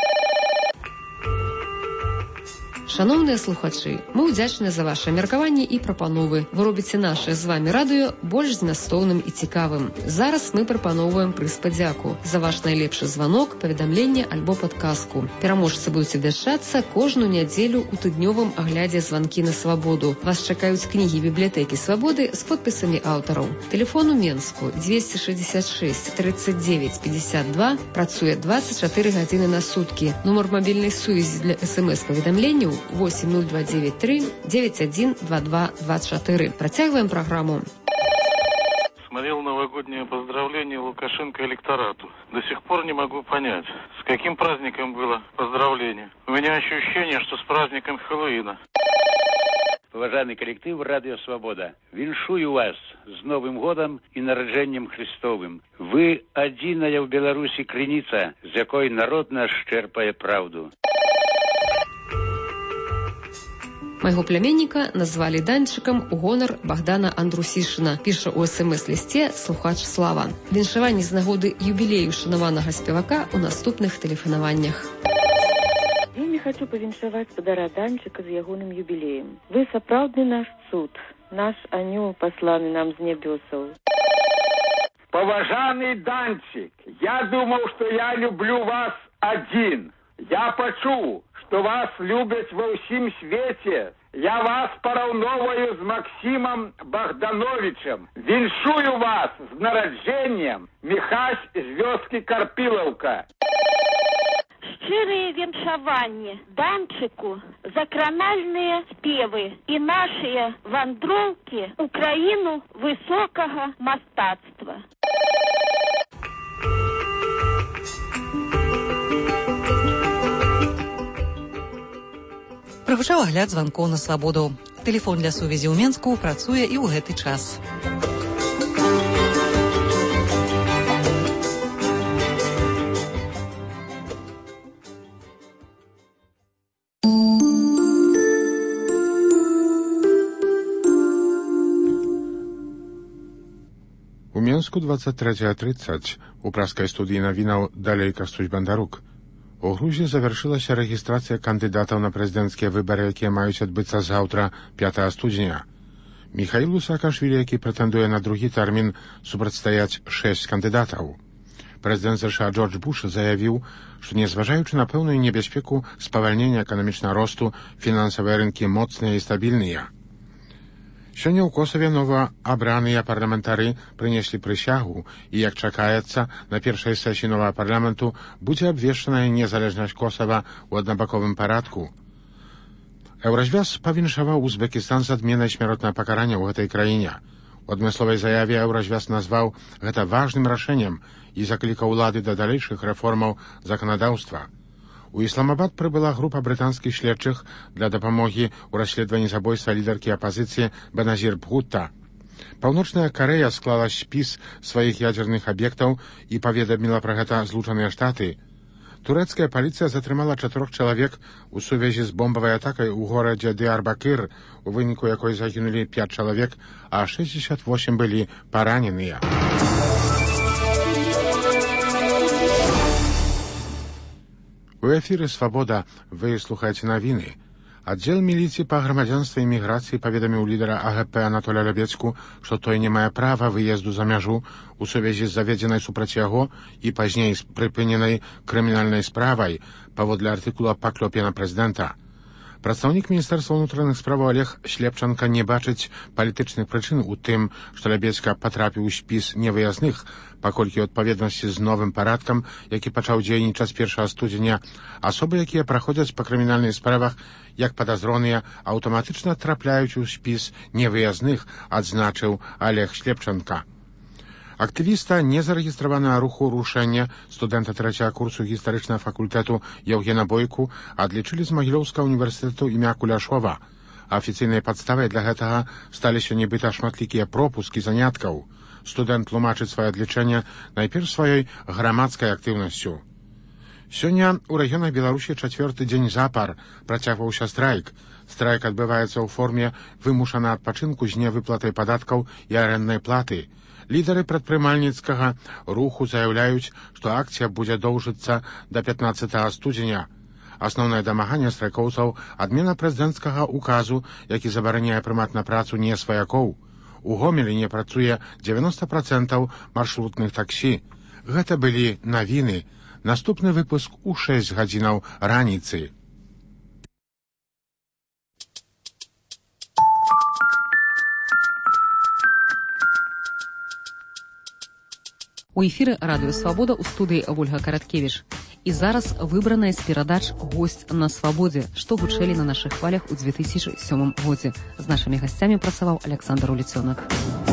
Speaker 27: Шановныя слухачы, мы ўдзячныя за ваши меркаванні і прапановы. Вы робіце наше з вами радыё больш змястоўным і цікавым. Зараз мы прапаноўваем прыз падзяку за ваш найлепшы званок, паведамленне альбо падказку. Пераможцы будуць абвяшчацца кожную нядзелю ў тыднёвым аглядзе званкі на свабоду. Вас чакаюць кнігі бібліятэкі свабоды з подпісамі аўтараў. Тэлефон у Менску двести шестьдесят шесть тридцать девять пятьдесят два, працуе двадцать четыре гадзіны на суткі. Нумар мабільнай сувязі для эс эм эс-паведамленняў восемь ноль два девять три девять один два два два четыре. Протягиваем программу.
Speaker 6: Смотрел новогоднее поздравление Лукашенко электорату. До сих пор не могу понять, с каким праздником было поздравление. У меня ощущение, что с праздником Хэллоуина.
Speaker 7: Уважаемый коллектив «Радио Свобода», віншую вас с Новым годом и народжением Христовым. Вы одиная в Беларуси крыніца, з якой народ наш черпает правду.
Speaker 8: Майго пляменніка назвалі Данчыкам у гонар Богдана Андрусішына, піша ў эс эм эс-лісце слухач Слава. Віншаванні з нагоды юбілею шанаванага спевака ў наступных тэлефанаваннях.
Speaker 9: Вельмі хочу павіншаваць спадара Данчыка з ягоным юбілеем. Вы сапраўдны наш цуд, наш анёл пасланы нам з нябёсаў.
Speaker 10: Поважанный Данчик, я думал, что я люблю вас один. Я почув, что вас любят во всем свете. Я вас пораўноваю с Максимом Богдановичем. Віншую вас с нараджением, Михась з вёски Карпиловка.
Speaker 11: Щирые віншаванні Данчику, закранальные спевы и наши вандровки у краину высокого мастацтва.
Speaker 1: Прагучаў агляд званкоў на свабоду. Тэлефон для сувязі ў Менску працуе і ў гэты час.
Speaker 12: У Менску двадцать третья тридцать. У праскай студыі навінаў далей Кастусь Бандарук. У Грузіі завяршылася рэгістрацыя кандыдатаў на прэзідэнцкія выбары, якія маюць адбыцца заўтра, пятага студзеня. Міхаілу Саакашвілі, які прэтэндуе на другі тэрмін, супрацьстаяць шэсць кандыдатаў. Прэзідэнт ЗША Джордж Буш заявіў, што незважаючы на пэўную небяспеку спавальнення эканамічнага росту, фінансавыя рынкі моцныя і стабільныя. Сёння ў Косаве новаабраныя парламентары прынеслі прысягу і, як чакаецца, на першай сесіі новага парламенту будзе абвешчаная незалежнасць Косава ў аднабаковым парадку. Еўразвяз павіншаваў Узбекістан з адменай смяротнага пакарання ў гэтай краіне. У адмысловай заяве Еўразвяз назваў гэта важным рашэннем і заклікаў улады да далейшых рэформаў заканадаўства. У Ісламабад прыбыла група брытанскіх следчых для дапамогі ў расследаванні забойства лідаркі апазіцыі Беназір Бхутта. Паўночная Карэя склала спіс сваіх ядзерных аб'ектаў і паведаміла пра гэта Злучаныя Штаты. Турэцкая паліцыя затрымала чатырох чалавек у сувязі з бомбавай атакай у горадзе Дыярбакыр, у выніку якой загінулі пяць чалавек, а шэсцьдзесят восемь былі параненыя. У эфіры «Свабода» вы слухаеце навіны. Аддзел міліцыі па грамадзянстве і міграцыі паведаміў лідара АГП Анатоля Лябецку, што той не мае права выезду за мяжу у сувязі з заведзенай супраць яго і пазней з прыпыненай крымінальнай справай паводле артыкула па клёпе на прэзідэнта. Прадстаўнік Міністэрства ўнутраных справаў Олег Шлепчанка не бачыць палітычных прычын у тым, што Лябецка патрапіў у спіс невыязных, паколькі ў адпаведнасці з новым парадкам, які пачаў дзейнічаць першага студзеня, асобы, якія праходзяць па крымінальных справах як падазроныя, аўтаматычна трапляюць у спіс невыязных, адзначыў Олег Шлепчанка. Актывіста незарэгістраванага руху рушэння студэнта трэцяга курсу гістарычнага факультэту Яўгена Бойку адлічылі з Магілёўскага універсітэту імя Куляшова. Афіцыйнай падставай для гэтага сталі сёння-быта шматлікія пропускі заняткаў. Студэнт тлумачыць сваё адлічэнне найперш сваёй грамадскай актыўнасцю. Сёння ў рэгіёнах Беларусі чацвёрты дзень запар працягваўся страйк. Страйк адбываецца ў форме вымушана адпачынку з невыплатай падаткаў і аренднай платы. Лідары прадпрымальніцкага руху заяўляюць, што акцыя будзе доўжыцца да пятнаццатага студзеня. Асноўнае дамаганне страйкоўцаў адмена прэзідэнцкага указу, які забараняе прымаць на працу не сваякоў. У Гомелі не працуе дзевяноста працэнтаў маршрутных таксі. Гэта былі навіны. Наступны выпуск у шэсць гадзінаў раніцы.
Speaker 27: У эфіры радыё «Свабода» ў студыі Ольга Караткевіч. І зараз выбраная з перадач «Госць на свабодзе», што гучэлі на нашых хвалях у две тысячи сёмым годзе. З нашымі гасцямі працаваў Александр Уліцёнак.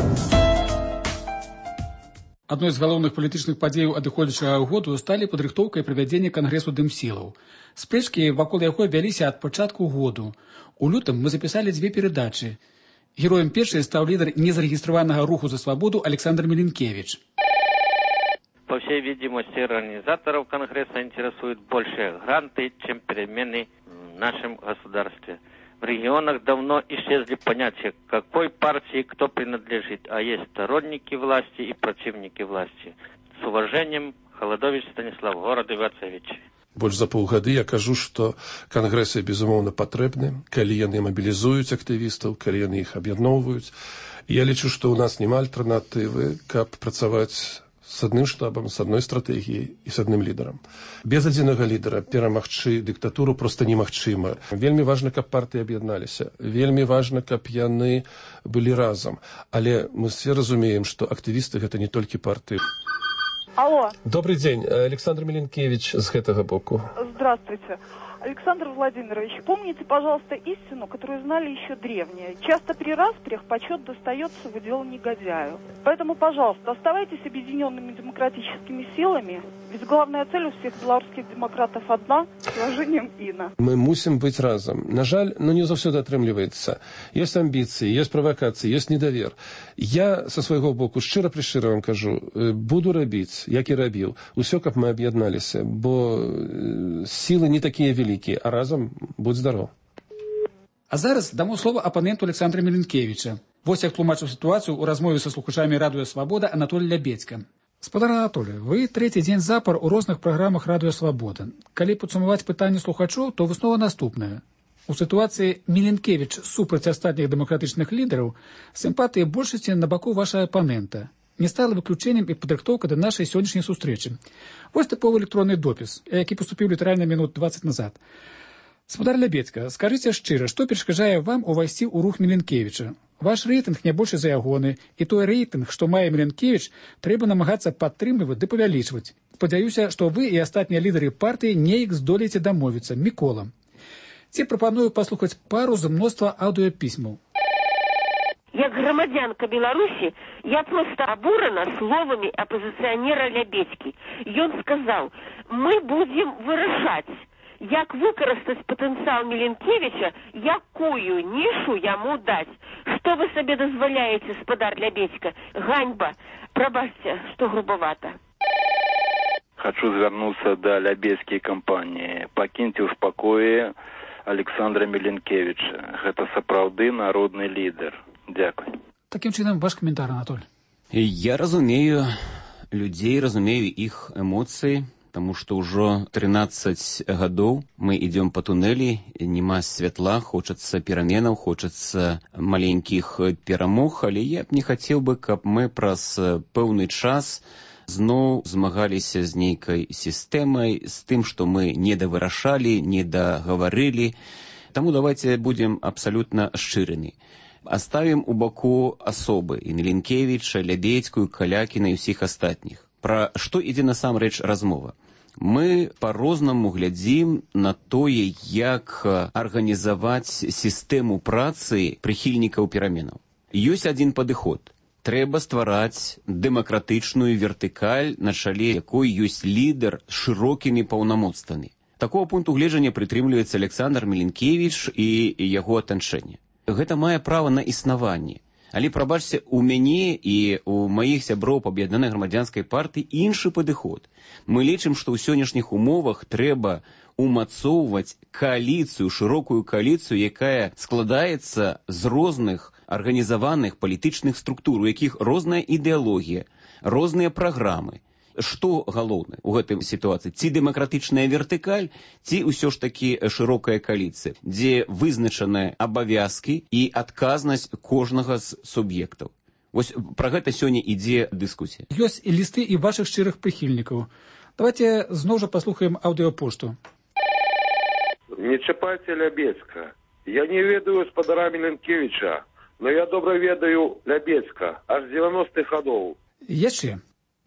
Speaker 14: Адной з галоўных палітычных падзеяў адыходзячага году сталі падрыхтоўка і правядзенне кангрэсу дымсілаў. Спрэчкі вакол яго вяліся ад пачатку году. У лютым мы запісалі дзве перадачы. Героем першай стаў лідар незарэгістраванага руху за свабоду Александр Миленкевич.
Speaker 4: По всей видимости, организаторов Конгресса интересуют больше гранты, чем перемены в нашем государстве. В регионах давно исчезли понятия, к какой партии кто принадлежит, а есть сторонники власти и противники власти. С уважением, Холодович Станислав, город Ивацевич.
Speaker 13: Больш за паўгады я кажу, што кангрэсы, безумоўна, патрэбны, калі яны мабілізуюць актывістаў, калі яны іх аб'ядноўваюць. Я лічу, што ў нас няма альтэрнатывы, каб працаваць з адным штабам, з адной стратэгіяй і з адным лідарам. Без адзінага лідара перамагчы дыктатуру проста немагчыма. Вельмі важна, каб партыі аб'ядналіся. Вельмі важна, каб яны былі разам. Але мы все разумеем, што актывісты гэта не толькі партыі.
Speaker 15: Алло.
Speaker 13: Добрый день. Александр Миленкевич с этого боку.
Speaker 15: Здравствуйте. Александр Владимирович, помните, пожалуйста, истину, которую знали еще древние. Часто при распрях почет достается в удел негодяю. Поэтому, пожалуйста, оставайтесь объединенными демократическими силами, ведь главная цель у всех белорусских демократов одна – с уважением Инна.
Speaker 13: Мы мусим быть разом. На жаль, но не заўсёды атрымліваецца. Есть амбиции, есть провокации, есть недовер. Я со свайго боку шчыра-прышчыра вам кажу, буду рабіць, як і рабіў, усё, каб мы аб'ядналіся, бо силы не такія великие. А разом будь здоров.
Speaker 14: А зараз дамо слово апаненту Александра Миленкевича. Вось як тлумачыў сітуацыю ў размове са слухачамі Радыё Свабода Анатолій Лябедзька. Спадар Анатолій, вы трэці дзень запар у розных праграмах Радыё Свабода. Калі падсумаваць пытанне слухачоў, то выснова наступная. У сітуацыі Миленкевич супраць астатніх дэмакратычных лідараў сімпатыі большасці на баку вашага апанента. Не стала выключэннем і падрыхтоўка да нашай сённяшняй сустрэчы. Вось тыповы электронны допіс, які паступіў літаральна мінут двадцать назад. Спадар Лябедзька, скажыце шчыра, што перашкаджае вам увайсці ў рух Миленкевича? Ваш рэйтынг не больше за ягоны, і той рэйтынг, што мае Миленкевич, трэба намагацца падтрымліваць ды павялічваць. Спадзяюся, што вы і астатнія лідары партыі неяк здолееце дамовіцца. Мікола. Ці прапаную паслухаць пару з мноства аўдыёпісьмаў.
Speaker 16: Як громадянка Беларуси, я просто обурена словами оппозиционера Лябедзькі. Ён сказал, мы будем вырашаць, як выкарыстаць потенциал Миленкевича, якую нишу яму дать. Что вы себе дозволяете, спадар Лябедзька? Ганьба. Пробачьте, что грубовато.
Speaker 2: Хочу звярнуцца да Лябедзькай кампаніі. Пакіньце ў спакоі Александра Миленкевича. Гэта сапраўды народны лідар. Дякую.
Speaker 14: Таким чынам, ваш коментар, Анатоль.
Speaker 17: Я разумею людзей, разумею іх эмоцыі, таму што ўжо трынаццаць гадоў мы ідём па тунэлі, няма святла, хочацца пераменаў, хочацца маленькіх перамог, але я б не хацеў бы, каб мы праз пэўны час зноў змагаліся з нейкай сістэмай, з тым, што мы не давырашалі, не дагаварылі. Таму давайте будем абсалютна шчырымі. Оставим у баку асобы і Миленкевича, Лябедзькую, Калякіна і ўсіх астатніх. Пра што ідзе насамрэч размова? Мы па-рознаму глядзім на тое, як арганізаваць сістэму працы прыхільнікаў пераменаў. Ёсць адзін падыход. Трэба ствараць дэмакратычную вертыкаль, на чале якой ёсць лідар з шырокімі паўнамоцтвамі. Такого пункту гледжання прытрымліваецца Александр Миленкевич і яго атачэнне. Гэта мае права на існаванне. Але, прабачце, у мяне і у маіх сяброў па аб'яднанай грамадзянскай партыі іншы падыход. Мы лічым, што ў сённяшніх умовах трэба умацоўваць кааліцыю, шырокую кааліцыю, якая складаецца з розных арганізаваных палітычных структур, у якіх розная ідэалогія, розныя праграмы. Што галоўнае ў гэтай сітуацыі? Ці дэмакратычная вертыкаль, ці ўсё ж такі шырокая кааліцыя, дзе вызначаныя абавязкі і адказнасць кожнага з суб'ектаў. Вось пра гэта сёння ідзе дыскусія.
Speaker 14: Ёсць і лісты і вашых шчырых прыхільнікаў. Давайте зноў жа паслухаем аўдыёпошту.
Speaker 19: Не чапайце Лябедзька. Я не ведаю спадара Миленкевича, но я добра ведаю Лябедзька, аж з девяностых гадоў.
Speaker 14: Яшчэ.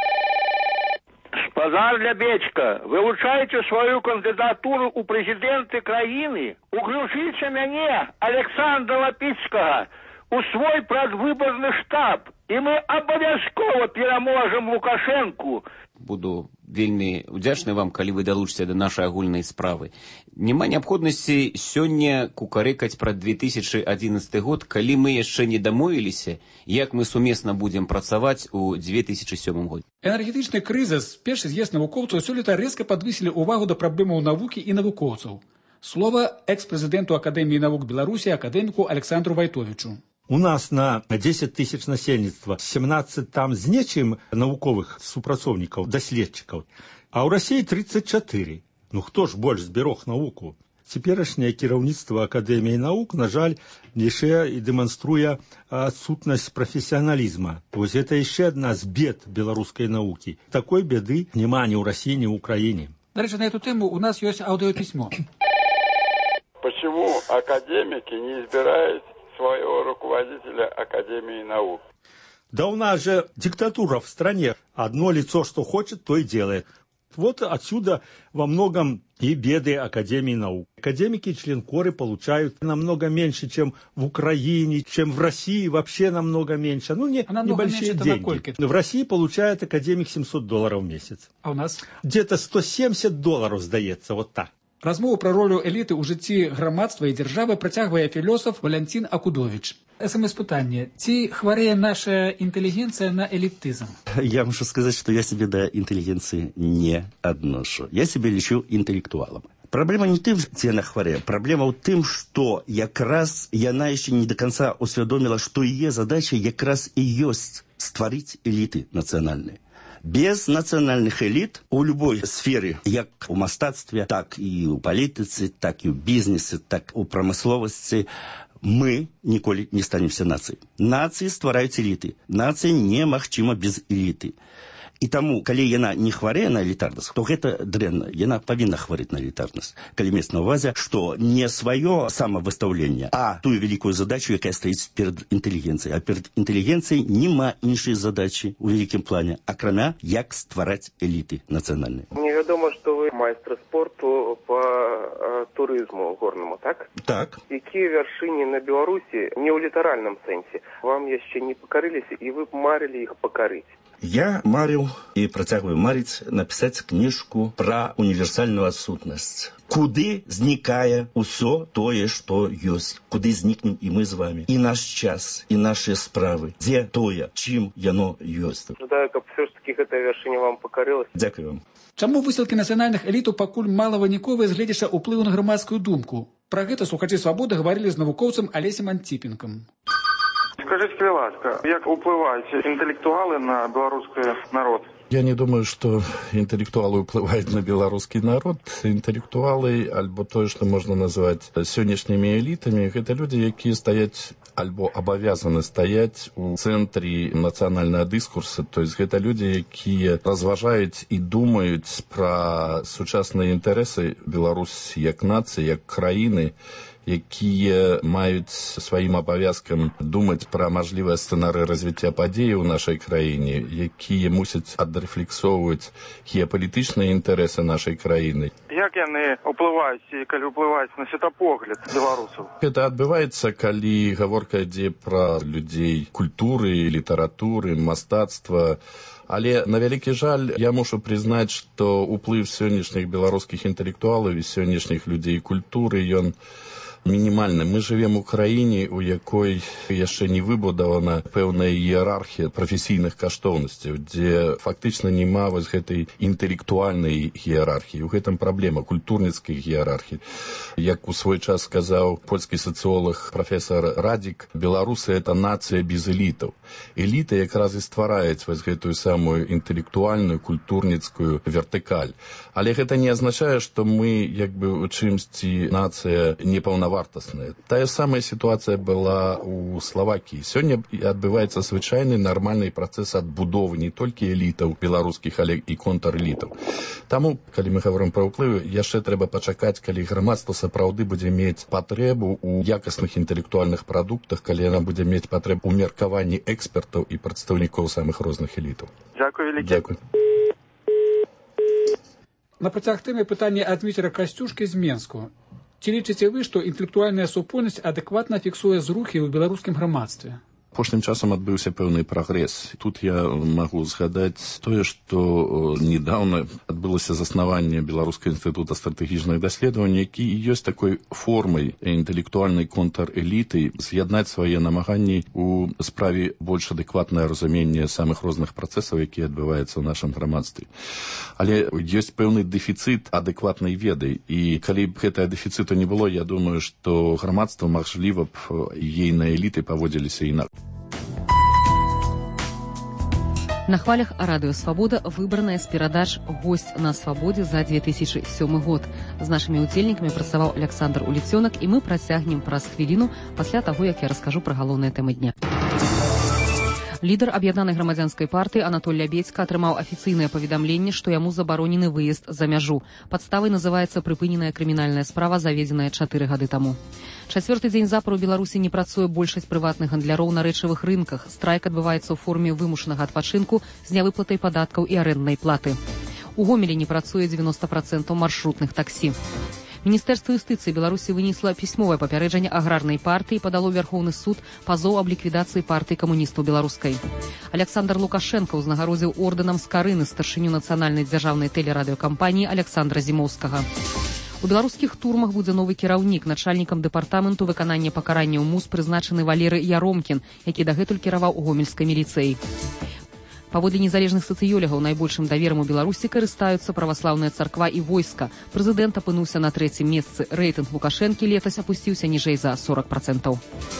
Speaker 10: Спадар Лябедзька, вылучаеце сваю кандыдатуру ў прэзідэнты краіны, уключыце мяне, Александра Лапіцкага, у свой прадвыбарны штаб, і мы абавязкова пераможам Лукашэнку.
Speaker 17: Буду вельмі удзячны вам, калі вы далучыце да нашай агульнай справы. Няма неабходнасці сёння кукарэкаць пра две тысячы адзінаццаты год, калі мы яшчэ не дамовіліся, як мы сумесна будзем працаваць у две тысячы сёмым годзе.
Speaker 14: Энергетычны крызіс, першы з'езд навукоўцаў сёлета рэзка падвысілі ўвагу да праблемаў навукі і навукоўцаў. Слово экс-президенту Академии наук Беларуси, академику Александру Войтовичу.
Speaker 20: У нас на десять тысяч насельніцтва семнадцать там з нечым навуковых супрацоўнікаў, даследчыкаў, а ў Расіі тридцать четыре. Ну хто ж больш зберог навуку? Цяперашняе кіраўніцтва Акадэміі навук, на жаль, яшчэ і дэманструе адсутнасць прафесіяналізма. Вось гэта яшчэ адна з бед беларускай навукі. Такой беды няма ні ў Расіі, ні ў Украіне.
Speaker 14: До речи, на эту тему у нас есть аудиописьмо.
Speaker 21: Почему академики не избирают своего руководителя Академии наук?
Speaker 20: Да у нас же диктатура в стране. Одно лицо, что хочет, то и делает. Вот отсюда во многом и беды Академии наук. Академики, членкоры получают намного меньше, чем в Украине, чем в России, вообще намного меньше. Ну, не,
Speaker 14: а
Speaker 20: небольшие деньги. В России получает академик семьсот долларов в месяц.
Speaker 14: А у нас?
Speaker 20: Где-то сто семьдесят долларов, сдается, вот так.
Speaker 14: Размову про роль эліти у житті громадства і держави протягує філософ Валентин Акудович. СМС-питання. Ці хворее наша интеллигенция на элитизм?
Speaker 22: Я мушу сказать, что я себе до интеллигенции не отношу. Я себя лечу интеллектуалом. Проблема не тим, ці яна хворее. Проблема у тим, що якраз яна ще не до конца усвідомила, що її задача якраз і есть створить элиты национальные. Без национальных элит у любой сферы, як у мастацтве, так и у политицы, так и у бизнеса, так и у промысловости, мы ніколі не станемся нацией. Нации ствараюць элиты. Нация немагчыма без элиты. І таму, калі яна не хварэе на элітарнасць, то гэта дрэнна. Яна павінна хварэць на элітарнасць. Калі мець на ўвазе, што не сваё самавыстаўленне, а тую вялікую задачу, якая стаіць перад інтэлігенцыяй. А перад інтэлігенцыяй няма іншай задачы ў вялікім плане, акрамя як ствараць эліты нацыянальныя.
Speaker 23: Мне вядома, што вы майстар спорту по э, турызму горнаму, так?
Speaker 22: Так.
Speaker 23: Якія вяршыні на Беларусі не ў літаральным сэнсе вам яшчэ не пакарыліся, і вы б марылі іх пакарыць?
Speaker 22: Я марил и протягиваю марить написать книжку про универсальную сутнасць. Куды зникае усё тое, что ёсць. Куды зникнем и мы с вами. И наш час, и наши справы. Где тое, чим яно ёсць.
Speaker 23: Жадаю, каб все ж таки гэта вяршыня вам пакарылася.
Speaker 22: Дякую вам.
Speaker 14: Чаму высілкі нацыянальных элітаў пакуль малавыніковыя з гледзяча ўплыву на грамадскую думку? Пра гэта слухачы «Свабоды» гаварылі з навукоўцам Алесем Антипенком.
Speaker 23: Скажите, будь ласка, як уплывают интеллектуалы на белорусский народ?
Speaker 13: Я не думаю, что интеллектуалы уплывают на белорусский народ. Интеллектуалы, альбо то, что можно назвать сённяшнімі элитами, это люди, якія стаяць альбо абавязаны стаяць у цэнтры нацыянальнага дыскурса. То есть это люди, якія разважаюць і думаюць пра сучасныя інтарэсы Беларусі як нацыі, як краіны, якія маюць сваім абавязкам думаць пра мажлівыя сцэнары развіцця падзей у нашай краіне, якія мусяць адрэфлексоўваць геапалітычныя інтарэсы нашай краіны.
Speaker 23: Як яны ўплываюць і калі ўплываюць на светапогляд беларусаў?
Speaker 13: Гэта адбываецца, калі гаворка ідзе пра людзей культуры, літаратуры, мастацтва. Але, на вялікі жаль, я мушу прызнаць, што ўплыў сённяшніх беларускіх інтэлектуалаў і сённяшніх людзей культуры, ён мінімальны. Мы живем у краіне, у якой яшчэ не выбудавана пэўная іерархія прафесійных каштоўнасцяў, дзе фактычна няма вось гэтай інтэлектуальнай іерархіі. У гэтым праблема культурніцкай іерархіі. Як у свой час сказаў польскі сацыолог прафесор Радзік, беларусы — это нацыя без элітаў. Эліта якраз і ствараюць вось гэтую самую інтэлектуальную, культурніцкую вертыкаль. Але гэта не азначае, што мы як бы у чымсьці нацыя непаўнавартасная. Тая самая ситуация была у Словакии. Сегодня отбывается звычайный нормальный процесс отбудовы не только элитов белорусских, але и контрэлітаў. Таму, калі мы говорим про ўплывы, яшчэ трэба пачакаць, калі грамадства сапраўды будзе мець патрэбу у якасных інтэлектуальных прадуктах, калі яна будзе мець патрэбу ў меркаванні экспертаў і прадстаўнікоў самых розных элітаў.
Speaker 23: Дякую вялікі.
Speaker 13: Дякую.
Speaker 14: На працяг тэмы пытанне ад Дмітра Касцюшкі з Менску. Ці лічыце вы, што інтэлектуальная супольнасць адэкватна фіксуе зрухі ў беларускім грамадстве?
Speaker 3: Апошнім часам адбыўся пэўны прагрэс. Тут я магу згадаць тое, што недавно адбылося заснаванне Беларускага інстытута стратэгічных даследаванняў, які ёсць такой формай інтэлектуальнай контрэліты з'яднаць свае намаганні у справе больш адэкватнае разуменне самых розных працэсаў, якія адбываюцца ў нашым грамадстве. Але ёсць пэўны дэфіцыт адэкватнай веды, і калі б гэтага дэфіцыту не было, я думаю, што грамадства, магчыма б, ейныя эліты паводзіліся інакш.
Speaker 27: На хвалях радыё «Свабода» выбраная з перадач «Госць на свабодзе» за две тысячы сёмы год. З нашымі ўдзельнікамі працаваў Александр Уліцёнак, і мы працягнем праз хвіліну пасля таго, як я раскажу пра галоўныя тэмы дня. Лідар аб'яднанай грамадзянскай партыі Анатоль Лябедзька атрымаў афіцыйнае паведамленне, што яму забаронены выезд за мяжу. Падставай называецца прыпыненая крымінальная справа, заведзеная чатыры гады таму. Чацвёрты дзень запар у Беларусі не працуе большасць прыватных гандляроў на рэчавых рынках. Страйк адбываецца ў форме вымушанага адпачынку з нявыплатай падаткаў і арэнднай платы. У Гомелі не працуе дзевяноста працэнтаў маршрутных таксі. Міністэрства юстыцыі Беларусі вынесла пісьмовае папярэджанне аграрнай партыі і падало Вярхоўны суд пазоў аб ліквідацыі партыі камуністаў беларускай. Александр Лукашенко ўзнагародзіў ордэнам скарыны старшыню нацыянальнай дзяржаўнай тэлерадыёкампаніі Александра Зімоўскага. У беларускіх турмах будзе новы кіраўнік. Начальнікам дэпартаменту выканання пакаранняў МУС прызначаны Валеры Яромкін, які дагэтуль кіраваў у гомельскай міліцыяй. Паводле незалежных сацыёлагаў найбольшым даверам у Беларусі карыстаюцца праваслаўная царква і войска. Прэзідэнт апынуўся на трэцім месцы. Рэйтынг Лукашэнкі летась апусціўся ніжэй за сорок працэнтаў.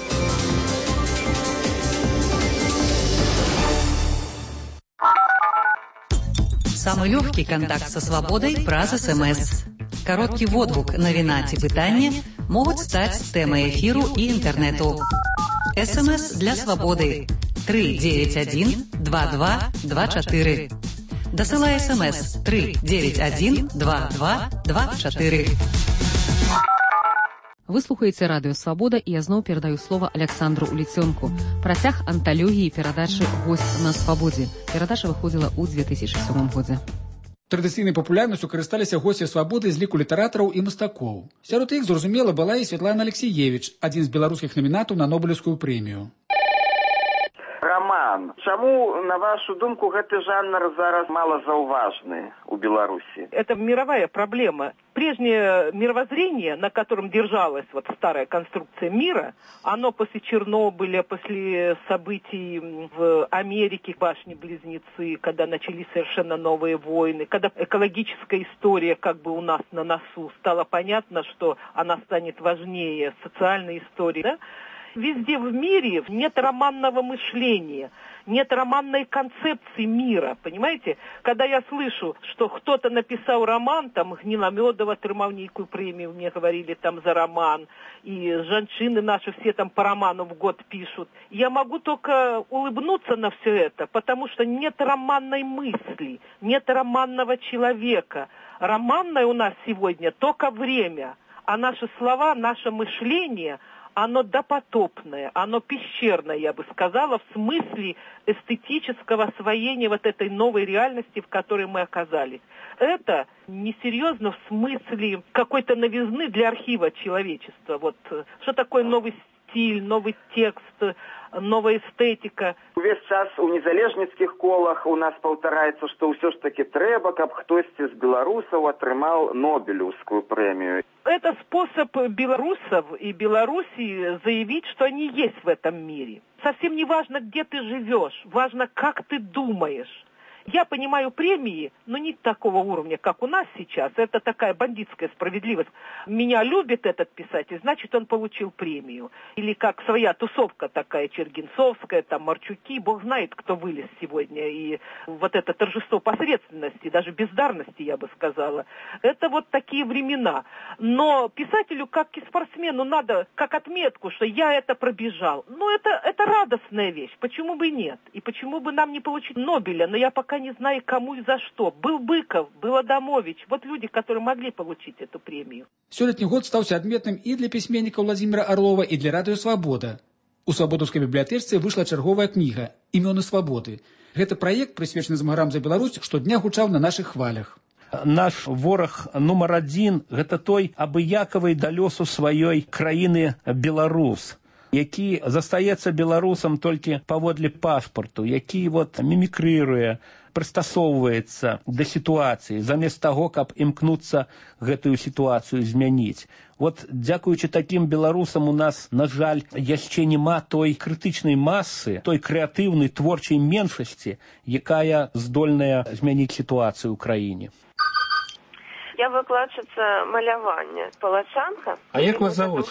Speaker 1: Самый легкий контакт со свободой праз СМС. Короткий водгук, навіна ці пытанне могуць стаць тэмай эфіру і інтэрнэту. СМС для свободы. три девять один два два два четыре. Досылай СМС три девять один два два два четыре.
Speaker 27: Вы слухаеце радыё «Свабода», і я зноў перадаю слова Александру Уліцёнку. Працяг анталогіі перадачы «Госць на свабодзе». Перадача выходзіла ў две тысячы сёмым годзе.
Speaker 14: Традыцыйнай папулярнасцю карысталіся госці «Свабоды» з ліку літаратараў і мастакоў. Сярод іх, зразумела, была і Святлана Алексіевіч, адзін з беларускіх намінатаў на Нобелеўскую прэмію.
Speaker 23: Роман, чаму, на вашу думку, гэты жанр зараз малозауважны у Беларуси?
Speaker 15: Это мировая проблема. Прежнее мировоззрение, на котором держалась вот старая конструкция мира, оно после Чернобыля, после событий в Америке, башни-близнецы, когда начались совершенно новые войны, когда экологическая история как бы у нас на носу, стало понятно, что она станет важнее социальной истории, да? Везде в мире нет романного мышления, нет романной концепции мира, понимаете? Когда я слышу, что кто-то написал роман, там Гниломедова отрымал некую премию, мне говорили там за роман, и женщины наши все там по роману в год пишут, я могу только улыбнуться на все это, потому что нет романной мысли, нет романного человека. Романное у нас сегодня только время, а наши слова, наше мышление – оно допотопное, оно пещерное, я бы сказала, в смысле эстетического освоения вот этой новой реальности, в которой мы оказались. Это несерьезно в смысле какой-то новизны для архива человечества. Вот что такое новый стиль, новый текст, новая эстетика.
Speaker 23: Увесь час у незалежніцкіх колах у нас паўтараецца, што ўсё ж таки трэба, каб хтосьці з беларусаў атрымаў Нобелевскую премию.
Speaker 15: Это способ белорусов и Белоруссии заявить, что они есть в этом мире. Совсем не важно, где ты живешь, важно, как ты думаешь. Я понимаю премии, но не такого уровня, как у нас сейчас. Это такая бандитская справедливость. Меня любит этот писатель, значит, он получил премию. Или как своя тусовка такая, Чергинцовская, там, Марчуки. Бог знает, кто вылез сегодня. И вот это торжество посредственности, даже бездарности, я бы сказала. Это вот такие времена. Но писателю, как и спортсмену, надо как отметку, что я это пробежал. Ну, это, это радостная вещь. Почему бы и нет? И почему бы нам не получить Нобеля? Но я пока не знаю, кому и за что. Был Быков, был Адамович. Вот люди, которые могли получить эту премию.
Speaker 14: Сёлетні год стаўся адметным і для пісьменніка Владзіміра Арлова, і для радыё «Свабода». У свабодаўскай бібліятэчцы выйшла чарговая кніга «Імёны свабоды». Гэта праект, прысвечаны змагарам за Беларусь, штодня гучаў на нашых хвалях.
Speaker 5: Наш вораг нумар адзін – гэта той абыякавай да лёсу сваёй краіны беларус. які застаецца беларусам толькі паводле пашпарту, які вот мімікрыруе, прыстасоўваецца да сітуацыі, замест таго, каб імкнуцца гэтую сітуацыю змяніць. Вот дзякуючы такім беларусам у нас, на жаль, яшчэ няма той крытычнай масы, той крэатыўнай творчай меншасці, якая здольная змяніць сітуацыю ў краіне.
Speaker 6: Я выкладчица малявання, палачанка.
Speaker 5: А як вас зовут?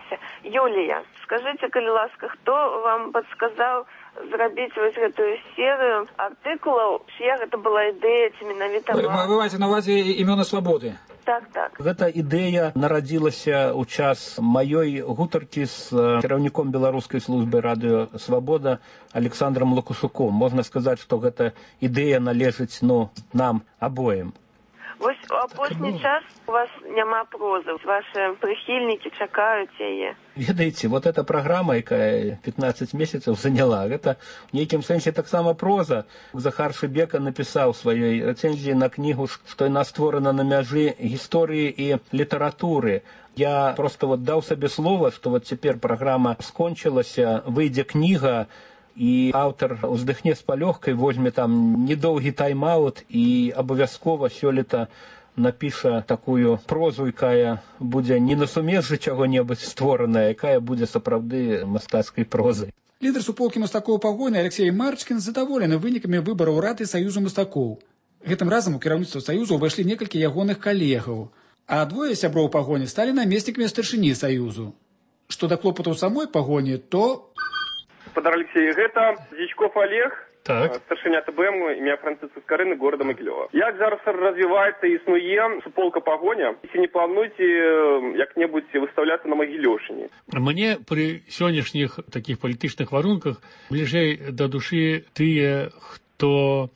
Speaker 6: Юлія. Скажите, калі ласка, хто вам подсказал зрабіць вось гэтую серыю артыкулаў, чья гэта была ідэя, ці менавіта вам?
Speaker 14: Вы маеце на увазе імёны свабоды?
Speaker 6: Так, так.
Speaker 5: Гэта ідэя нарадзілася ў час маёй гутаркі з кіраўніком беларускай службы радыё «Свабода» Александром Лакусуком. Можна сказаць, што гэта ідэя належыць, ну, нам абоім.
Speaker 6: Вось у апошні час у вас няма прозы, ваши прыхільнікі чакаюць яе.
Speaker 5: Ведаеце, вот эта праграма, якая пятнадцать месяцаў заняла, гэта в нейкім сэнсе таксама проза. Захар Шыбека напісаў сваёй рэцэнзіі на кнігу, што яна створана на мяжы гісторыі і літаратуры. Я просто вот даў сабе слова, што вот цяпер праграма скончылася, выйдзе кніга, і аўтар уздыхне з палёгкай, возьме там недоўгі тайм-аут і абавязкова сёлета напіша такую прозу, якая будзе не на сумежжы чаго-небудзь створаная, якая будзе сапраўды мастацкай прозай.
Speaker 14: Лідар суполкі мастакоў пагоні Алексей Марчкін задаволены вынікамі выбараў рады Саюзу мастакоў. Гэтым разам у кіраўніцтва Саюзу ўвайшлі некалькі ягоных калегаў, а двое сяброў пагоні сталі намеснікамі старшыні Саюзу. Што да клопатаў самой пагоні, то...
Speaker 7: Господар Алексей, гэта Дзічков Олег,
Speaker 5: так.
Speaker 7: старшыня ТБМ, імя Францыска Скарыны, города Магілёва. Як зараз развіваецца і існуе суполка пагоня, ці не плануеце як-небудзь выстаўляцца на Магілёўшчыне?
Speaker 8: Мне пры сённяшніх такіх палітычных варунках бліжэй да душы тыя, хто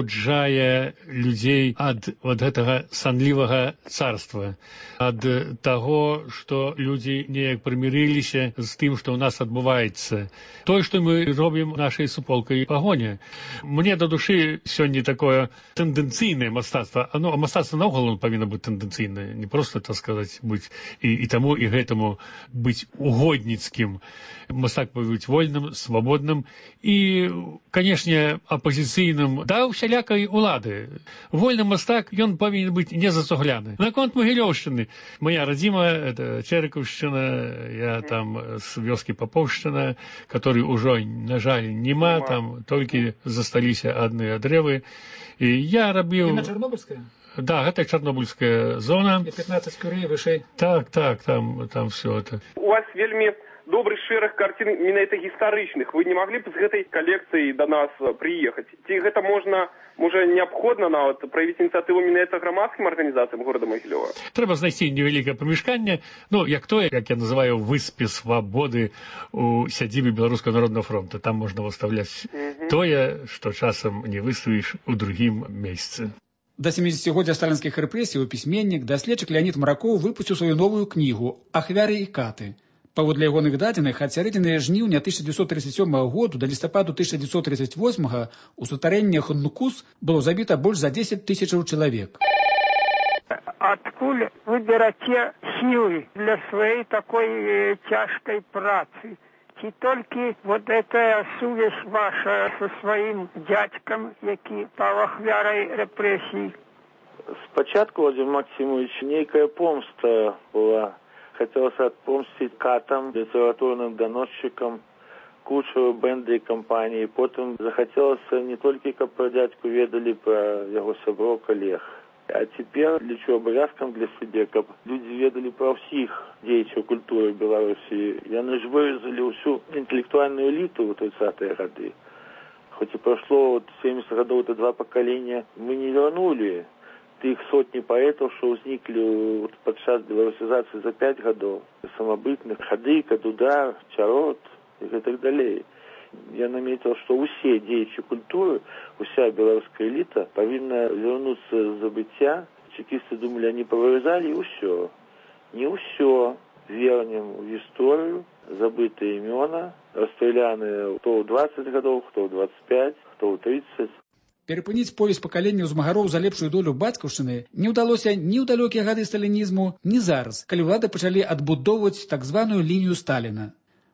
Speaker 8: абуджае людзей ад вот гэтага санлівага царства, ад таго, што людзі неяк прымірыліся з тым, што ў нас адбываецца. Тое, што мы робім нашай суполкай пагоня. Мне да душы сёння такое тэндэнцыйнае мастацтва. А, ну, а мастацтва наогул павінна быць тэндэнцыйнае, не проста, так сказаць, быць і, і таму, і гэтаму быць угодніцкім. Мастак павінен быць вольным, свабодным і, канешне, апазіцыйным да ўсялякай улады. Вольны мастак, ён павінен быць не зацугляны. Наконт Магілёўшчыны. Моя радзіма, это Чэрыкаўшчына, я там з вёскі Папоўшчына, который ўжо, на жаль, нема, там толькі засталіся адныя дрэвы. І я рабіў...
Speaker 14: Яна Чарнобыльская?
Speaker 8: Да, гэта Чарнобыльская зона.
Speaker 14: І пятнадцать курей вышэй.
Speaker 8: Так, так, там, там все это.
Speaker 7: У вас вельмі добрый шэраг карцін менавіта гістарычных. Вы не маглі б з гэтай калекцыяй да нас прыехаць? Ці гэта можна, можа, неабходна нават праявіць ініцыятыву менавіта грамадскім арганізацыям горада Магілёва?
Speaker 8: Трэба знайсці невялікае памяшканне, ну, як тое, як я называю, выспе свабоды у сядзібе Беларускага народнага фронта. Там можна выставляць mm-hmm. тое, што часам не выставіш у другім месцы.
Speaker 14: Да семидесятигоддзя сталінскіх рэпрэсій пісьменнік, даследчык Леонід Маракоў выпусціў сваю новую кнігу «Ахвяры і каты». Паводле ягоных дадзеных, ад сярэдзіны жніўня тысяча дзевяцьсот тридцать сёмага году да лістападу тысяча дзевяцьсот тридцать восьмага у сутарэннях Нукус было забіта больш за десять тысячаў чалавек.
Speaker 18: Адкуль вы бераце сілы для сваёй такой э, цяжкай працы? Ці толькі вот эта сувязь ваша со сваім дзядзькам, які паў ахвярай рэпрэсій?
Speaker 24: Спачатку, Владимир Максимович, нейкая помста была. Хотелось отпомстить катам, литературным доносчикам, кучу бенды и компании. Потом захотелось не только, как про дядьку ведали, про его сяброў, коллег. А теперь лічу обовязком для себе, как люди ведали про всех деятелей культуры Беларуси. Яны ж вырезали всю интеллектуальную элиту в тридцатые годы. Хоть и прошло вот семьдесят годов, это два поколения, мы не вернули тых сотні паэтаў, што ўзніклі падчас беларусізацыі за пять гадоў, самабытных, Хадыйка, Дудар, Чарот і так далей. Я наметил, што ўсе дзеячі культуры, уся беларуская эліта павінна вярнуцца з забыцця. Чекісты думалі, они павырезалі, і ўсё. Не ўсё. Вернем в гісторыю забытыя імёна, расстраляныя хто ў двадцать гадоў, хто ў двадцать пять, хто ў тридцать.
Speaker 14: Перапыніць повесь пакаленняў змагароў за лепшую долю бацькаўшчыны не ўдалося ні ў далёкія гады сталінізму, ні зараз, калі ўлады пачалі адбудоўваць так званую лінію Сталіна.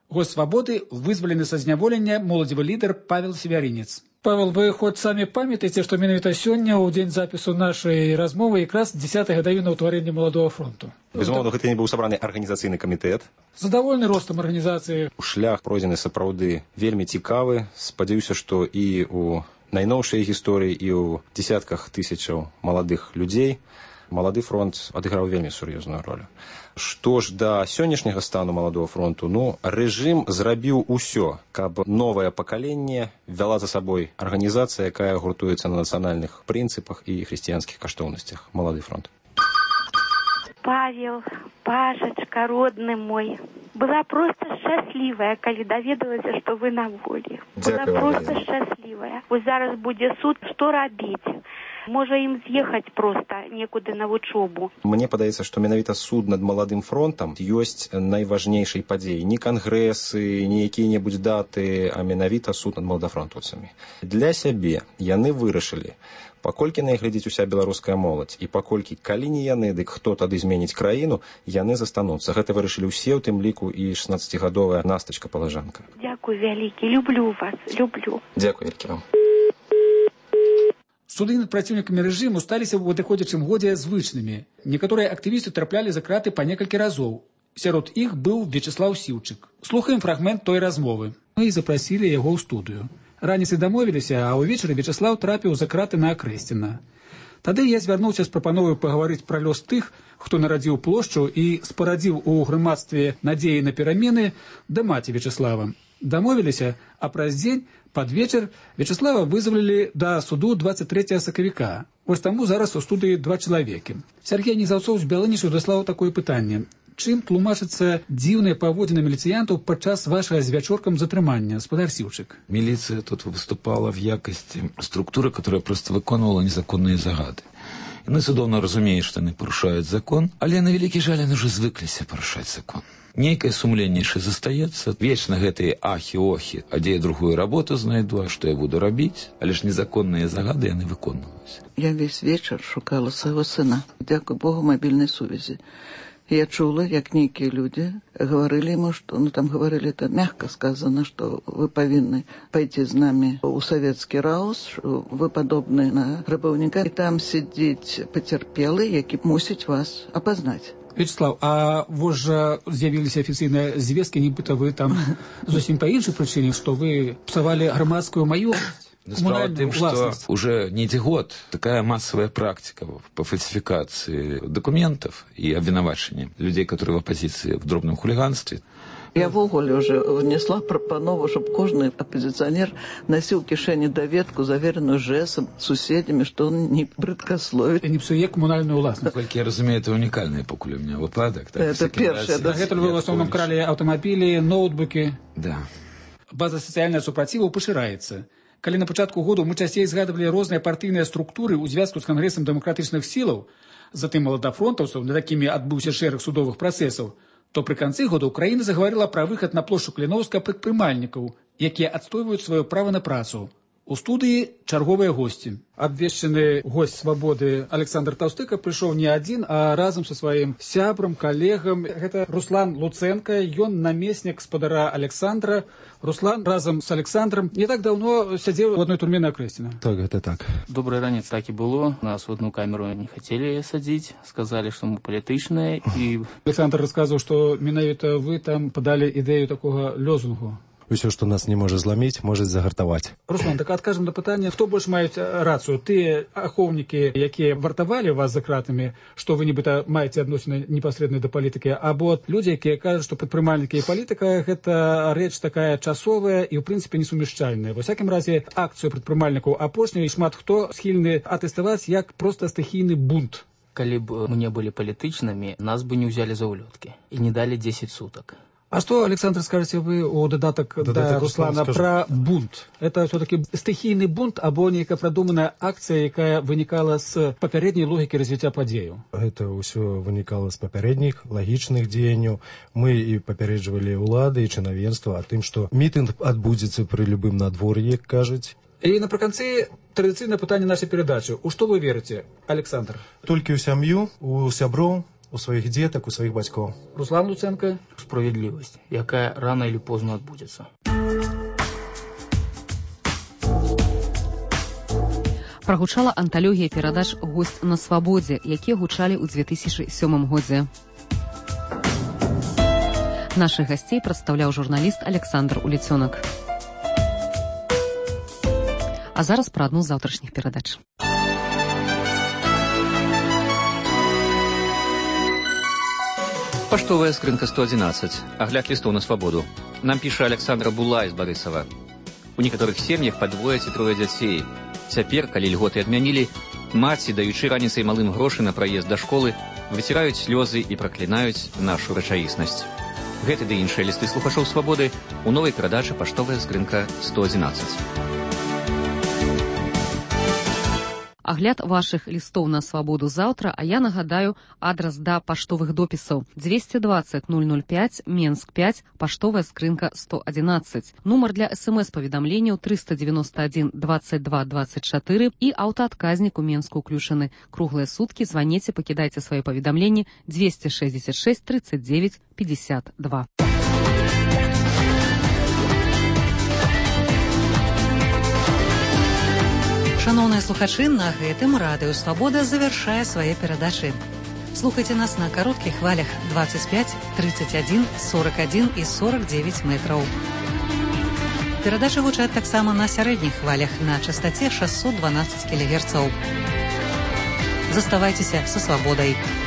Speaker 14: Гость свабоды вызвалены са зняволення моладзевы лідар Павел Севяринец. Павел, вы хоць самі памятаеце, што менавіта сёння ў дзень запісу нашай размовы якраз дзесятая гадавіна ўтварэння маладога фронту.
Speaker 4: Безумоўна, гэта не быў сабраны арганізацыйны камітэт.
Speaker 14: Задавольны ростам арганізацыі.
Speaker 4: Шлях пройдзены сапраўды вельмі цікавы. Спадзяюся, што і ў найноўшай гісторыі, і ў дзесятках тысячаў маладых людзей малады фронт адыграў вельмі сур'ёзную ролю. Што ж да сённяшняга стану маладога фронту, ну, рэжым зрабіў усё, каб новае пакаленне вяла за сабой арганізацыя, якая гуртуецца на нацыянальных прынцыпах і хрысціянскіх каштоўнасцях. Малады фронт.
Speaker 9: Павел, Пашачка, родны мой, была просто шчаслівая, калі даведалася, што вы на волі. Была просто шчаслівая. Вось зараз будзе суд, што рабіць? Можа ім з'ехаць проста некуды на вучобу.
Speaker 4: Мне падаецца, што менавіта суд над маладым фронтам ёсць найважнейшай падзеяй. Не кангрэсы, не якія-небудзь даты, а менавіта суд над маладафронтаўцамі. Для сябе яны вырашылі, паколькі на іх глядзіць уся беларуская моладзь, і паколькі, калі не яны, дык хто тады зменіць краіну, яны застануцца. Гэта вырашылі ўсе, у тым ліку і шаснаццацігадовая Настачка Палажанка.
Speaker 9: Дзякуй вялікі, люблю вас, люблю.
Speaker 4: Дзякуй вялікі вам.
Speaker 14: Суды над праціўнікамі рэжыму сталіся ў адыходзячым годзе звычнымі. Некаторыя актывісты траплялі за краты па некалькі разоў. Сярод іх быў Вячеслаў Сіўчык. Слухаем фрагмент той размовы. Мы і запрасілі яго ў студыю. Раніцай дамовіліся, а ўвечары Вячеслаў трапіў за краты на Акрэсціна. Тады я звярнуўся з прапановай пагаварыць пра лёс тых, хто нарадзіў плошчу і спарадзіў у грамадстве надзеі на перамены, да маці Вячеслава. Дамовіліся, а праз дзень, пад вечар, Вячеслава вызвалілі да суду дваццаць трэцяга сакавіка. Вось таму зараз у студыі два чалавекі. Сяргей Незаўцоў з Бялынічу даслаў такое пытанне. Чым тлумачыцца дзіўныя паводзіны міліцыянтаў падчас вашага з вячоркам затрымання, гаспадар Сіўчык?
Speaker 11: Милиция тут выступала в якости структуры, которая просто выконывала незаконные загады. Яны цудоўна разумеюць, што яны парушаюць закон, але на вялікі жаль яны ўжо звыкліся парушаць закон. Нейкае сумленне яшчэ застаецца, вечна гэтыя ахі-охі, а дзе я другую работу знайду, а што я буду рабіць, але ж незаконныя загады яны выконваюць.
Speaker 12: Я весь вечар шукала свайго сына, дзякуй Богу, мабільнай сувязі. Я чула, як нейкія людзі гаварылі ему, што, ну там гаварылі, это мягка сказано, што вы павінны пайти з намі ў савецкі раус, вы падобны на рабаўніка, і там сидзіць пацярпелы, які мусіць вас апазнаць.
Speaker 14: Вячеслав, а вось жа з'явіліся афіцыйныя звесткі, нібыта вы там зусім па іншай прычыне, што вы псавалі грамадскую маёмасць.
Speaker 11: Справа в том, что уже не год такая массовая практика по фальсификации документов и обвинувачения людей, которые в оппозиции в дробном хулиганстве.
Speaker 12: Я в ogóle уже внесла пропанову, чтобы каждый оппозиционер носил в кишені доведку, заверенную ЖЭСом, суседями, что он не брыдкословит.
Speaker 14: И не псуе коммунальную власть.
Speaker 11: Насколько я разумею, это уникальный покуль у меня выпадок. Так,
Speaker 12: это первое.
Speaker 14: Да, это вы в основном крали автомобили, ноутбуки.
Speaker 11: Да.
Speaker 14: База социального супраціву поширается. Калі на пачатку году мы часцей згадывалі розныя партыйныя структуры ў звязку з кангрэсам дэмакратычных сілаў, затым маладафронтаўцаў, над якімі адбыўся шэраг судовых працэсаў, то пры канцы года Украіна загаварыла пра выхад на плошчу Кліноўска прадпрымальнікаў, якія адстойваюць сваё права на працу. У студыі чарговыя госці. Абвешчаны гость свабоды Александр Таўстыка прыйшоў не адзін, а разам са сваім сябрам, калегам. Гэта Руслан Луценко, ён намеснік спадара Александра. Руслан разам з Александром не так даўно сядзеў у адной турме на Акрэсціна.
Speaker 16: Так, гэта так.
Speaker 25: Добрый ранец так і было. Нас в одну камеру не хацелі садзіць, сказалі, што мы палітычныя. І...
Speaker 14: Александр расказваў, што менавіта вы там падалі ідэю такога лёзунгу.
Speaker 16: Усё, што нас не можа зламіць, можа загартаваць.
Speaker 14: Руслан, так адкажам на пытанне, хто больш маюць рацыю? Тыя ахоўнікі, якія вартавалі вас за кратамі, што вы нібыта маеце адносіны непасрэдна да палітыкі, або людзі, якія кажуць, што прадпрымальнікі і палітыка гэта рэч такая часовая і ў прынцыпе несумяшчальная. Ва ўсякім разе акцыю прадпрымальнікаў апошняй шмат хто схільны атэставаць як проста стыхійны бунт.
Speaker 25: Калі б мы не былі палітычнымі, нас бы не ўзялі за ўлёткі і не далі дзесяць сутак.
Speaker 14: А что, Александр, скажете вы о додаток, додаток да, Руслана про бунт? Это все-таки стихийный бунт, або некая продуманная акция, якая вынікала з папярэдняй логікі развіцця падзеяў?
Speaker 16: Это ўсё вынікала з папярэдніх лагічных дзеянняў. Мы і папярэджвалі ўлады і чынавенства о тым, што мітынг адбудзецца пры любым надвор'і, як кажуць.
Speaker 14: І напрыканцы традыцыйнае пытанне нашай перадачы. У што вы верыце, Александр?
Speaker 16: Толькі ў сям'ю, у сяброў у сваіх дзетак, у сваіх бацькоў.
Speaker 2: Руслан Луценко, справедливость, якая рано или поздно отбудется.
Speaker 27: Прагучала анталогія перадач «Госць на свабодзе», якія гучалі ў две тысячы сёмым годзе. Нашых гасцей прадстаўляў журналіст Александр Уліцёнак. А зараз пра адну з заўтрашніх перадач.
Speaker 10: Паштовая скрынка сто адзінаццаць. Агляд лістоў на свабоду. Нам піша Александра Була з Барысава. У некаторых сем'ях па двое ці трое дзяцей. Цяпер, калі льготы адмянілі, маці, даючы раніцай малым грошы на праезд да школы, выціраюць слёзы і праклінаюць нашу рэчаіснасць. Гэты ды іншыя лісты слухачоў свабоды у новай перадачы «Паштовая скрынка сто адзінаццаць».
Speaker 27: Агляд вашых лістоў на свабоду заўтра, а я нагадаю адрас да паштовых допісаў. двести двадцать ноль ноль пять, Менск пять, паштовая скрынка сто адзінаццаць. Нумар для смс-паведамленняў триста девяносто один двадцать два двадцать четыре і аўтаадказнік у Менску ўключаны. Круглыя суткі, званіце, пакідайце свае паведамленні двести шестьдесят шесть тридцать девять пятьдесят два.
Speaker 1: Шановныя слухачы, на гэтым радыё «Свабода» завяршае свае перадачы. Слухайце нас на кароткіх хвалях двадцать пять, тридцать один, сорок один і сорок девять метраў. Перадачы гучаць таксама на сярэдніх хвалях на частаце шестьсот двенадцать кілогерцаў. Заставайцеся са свабодай.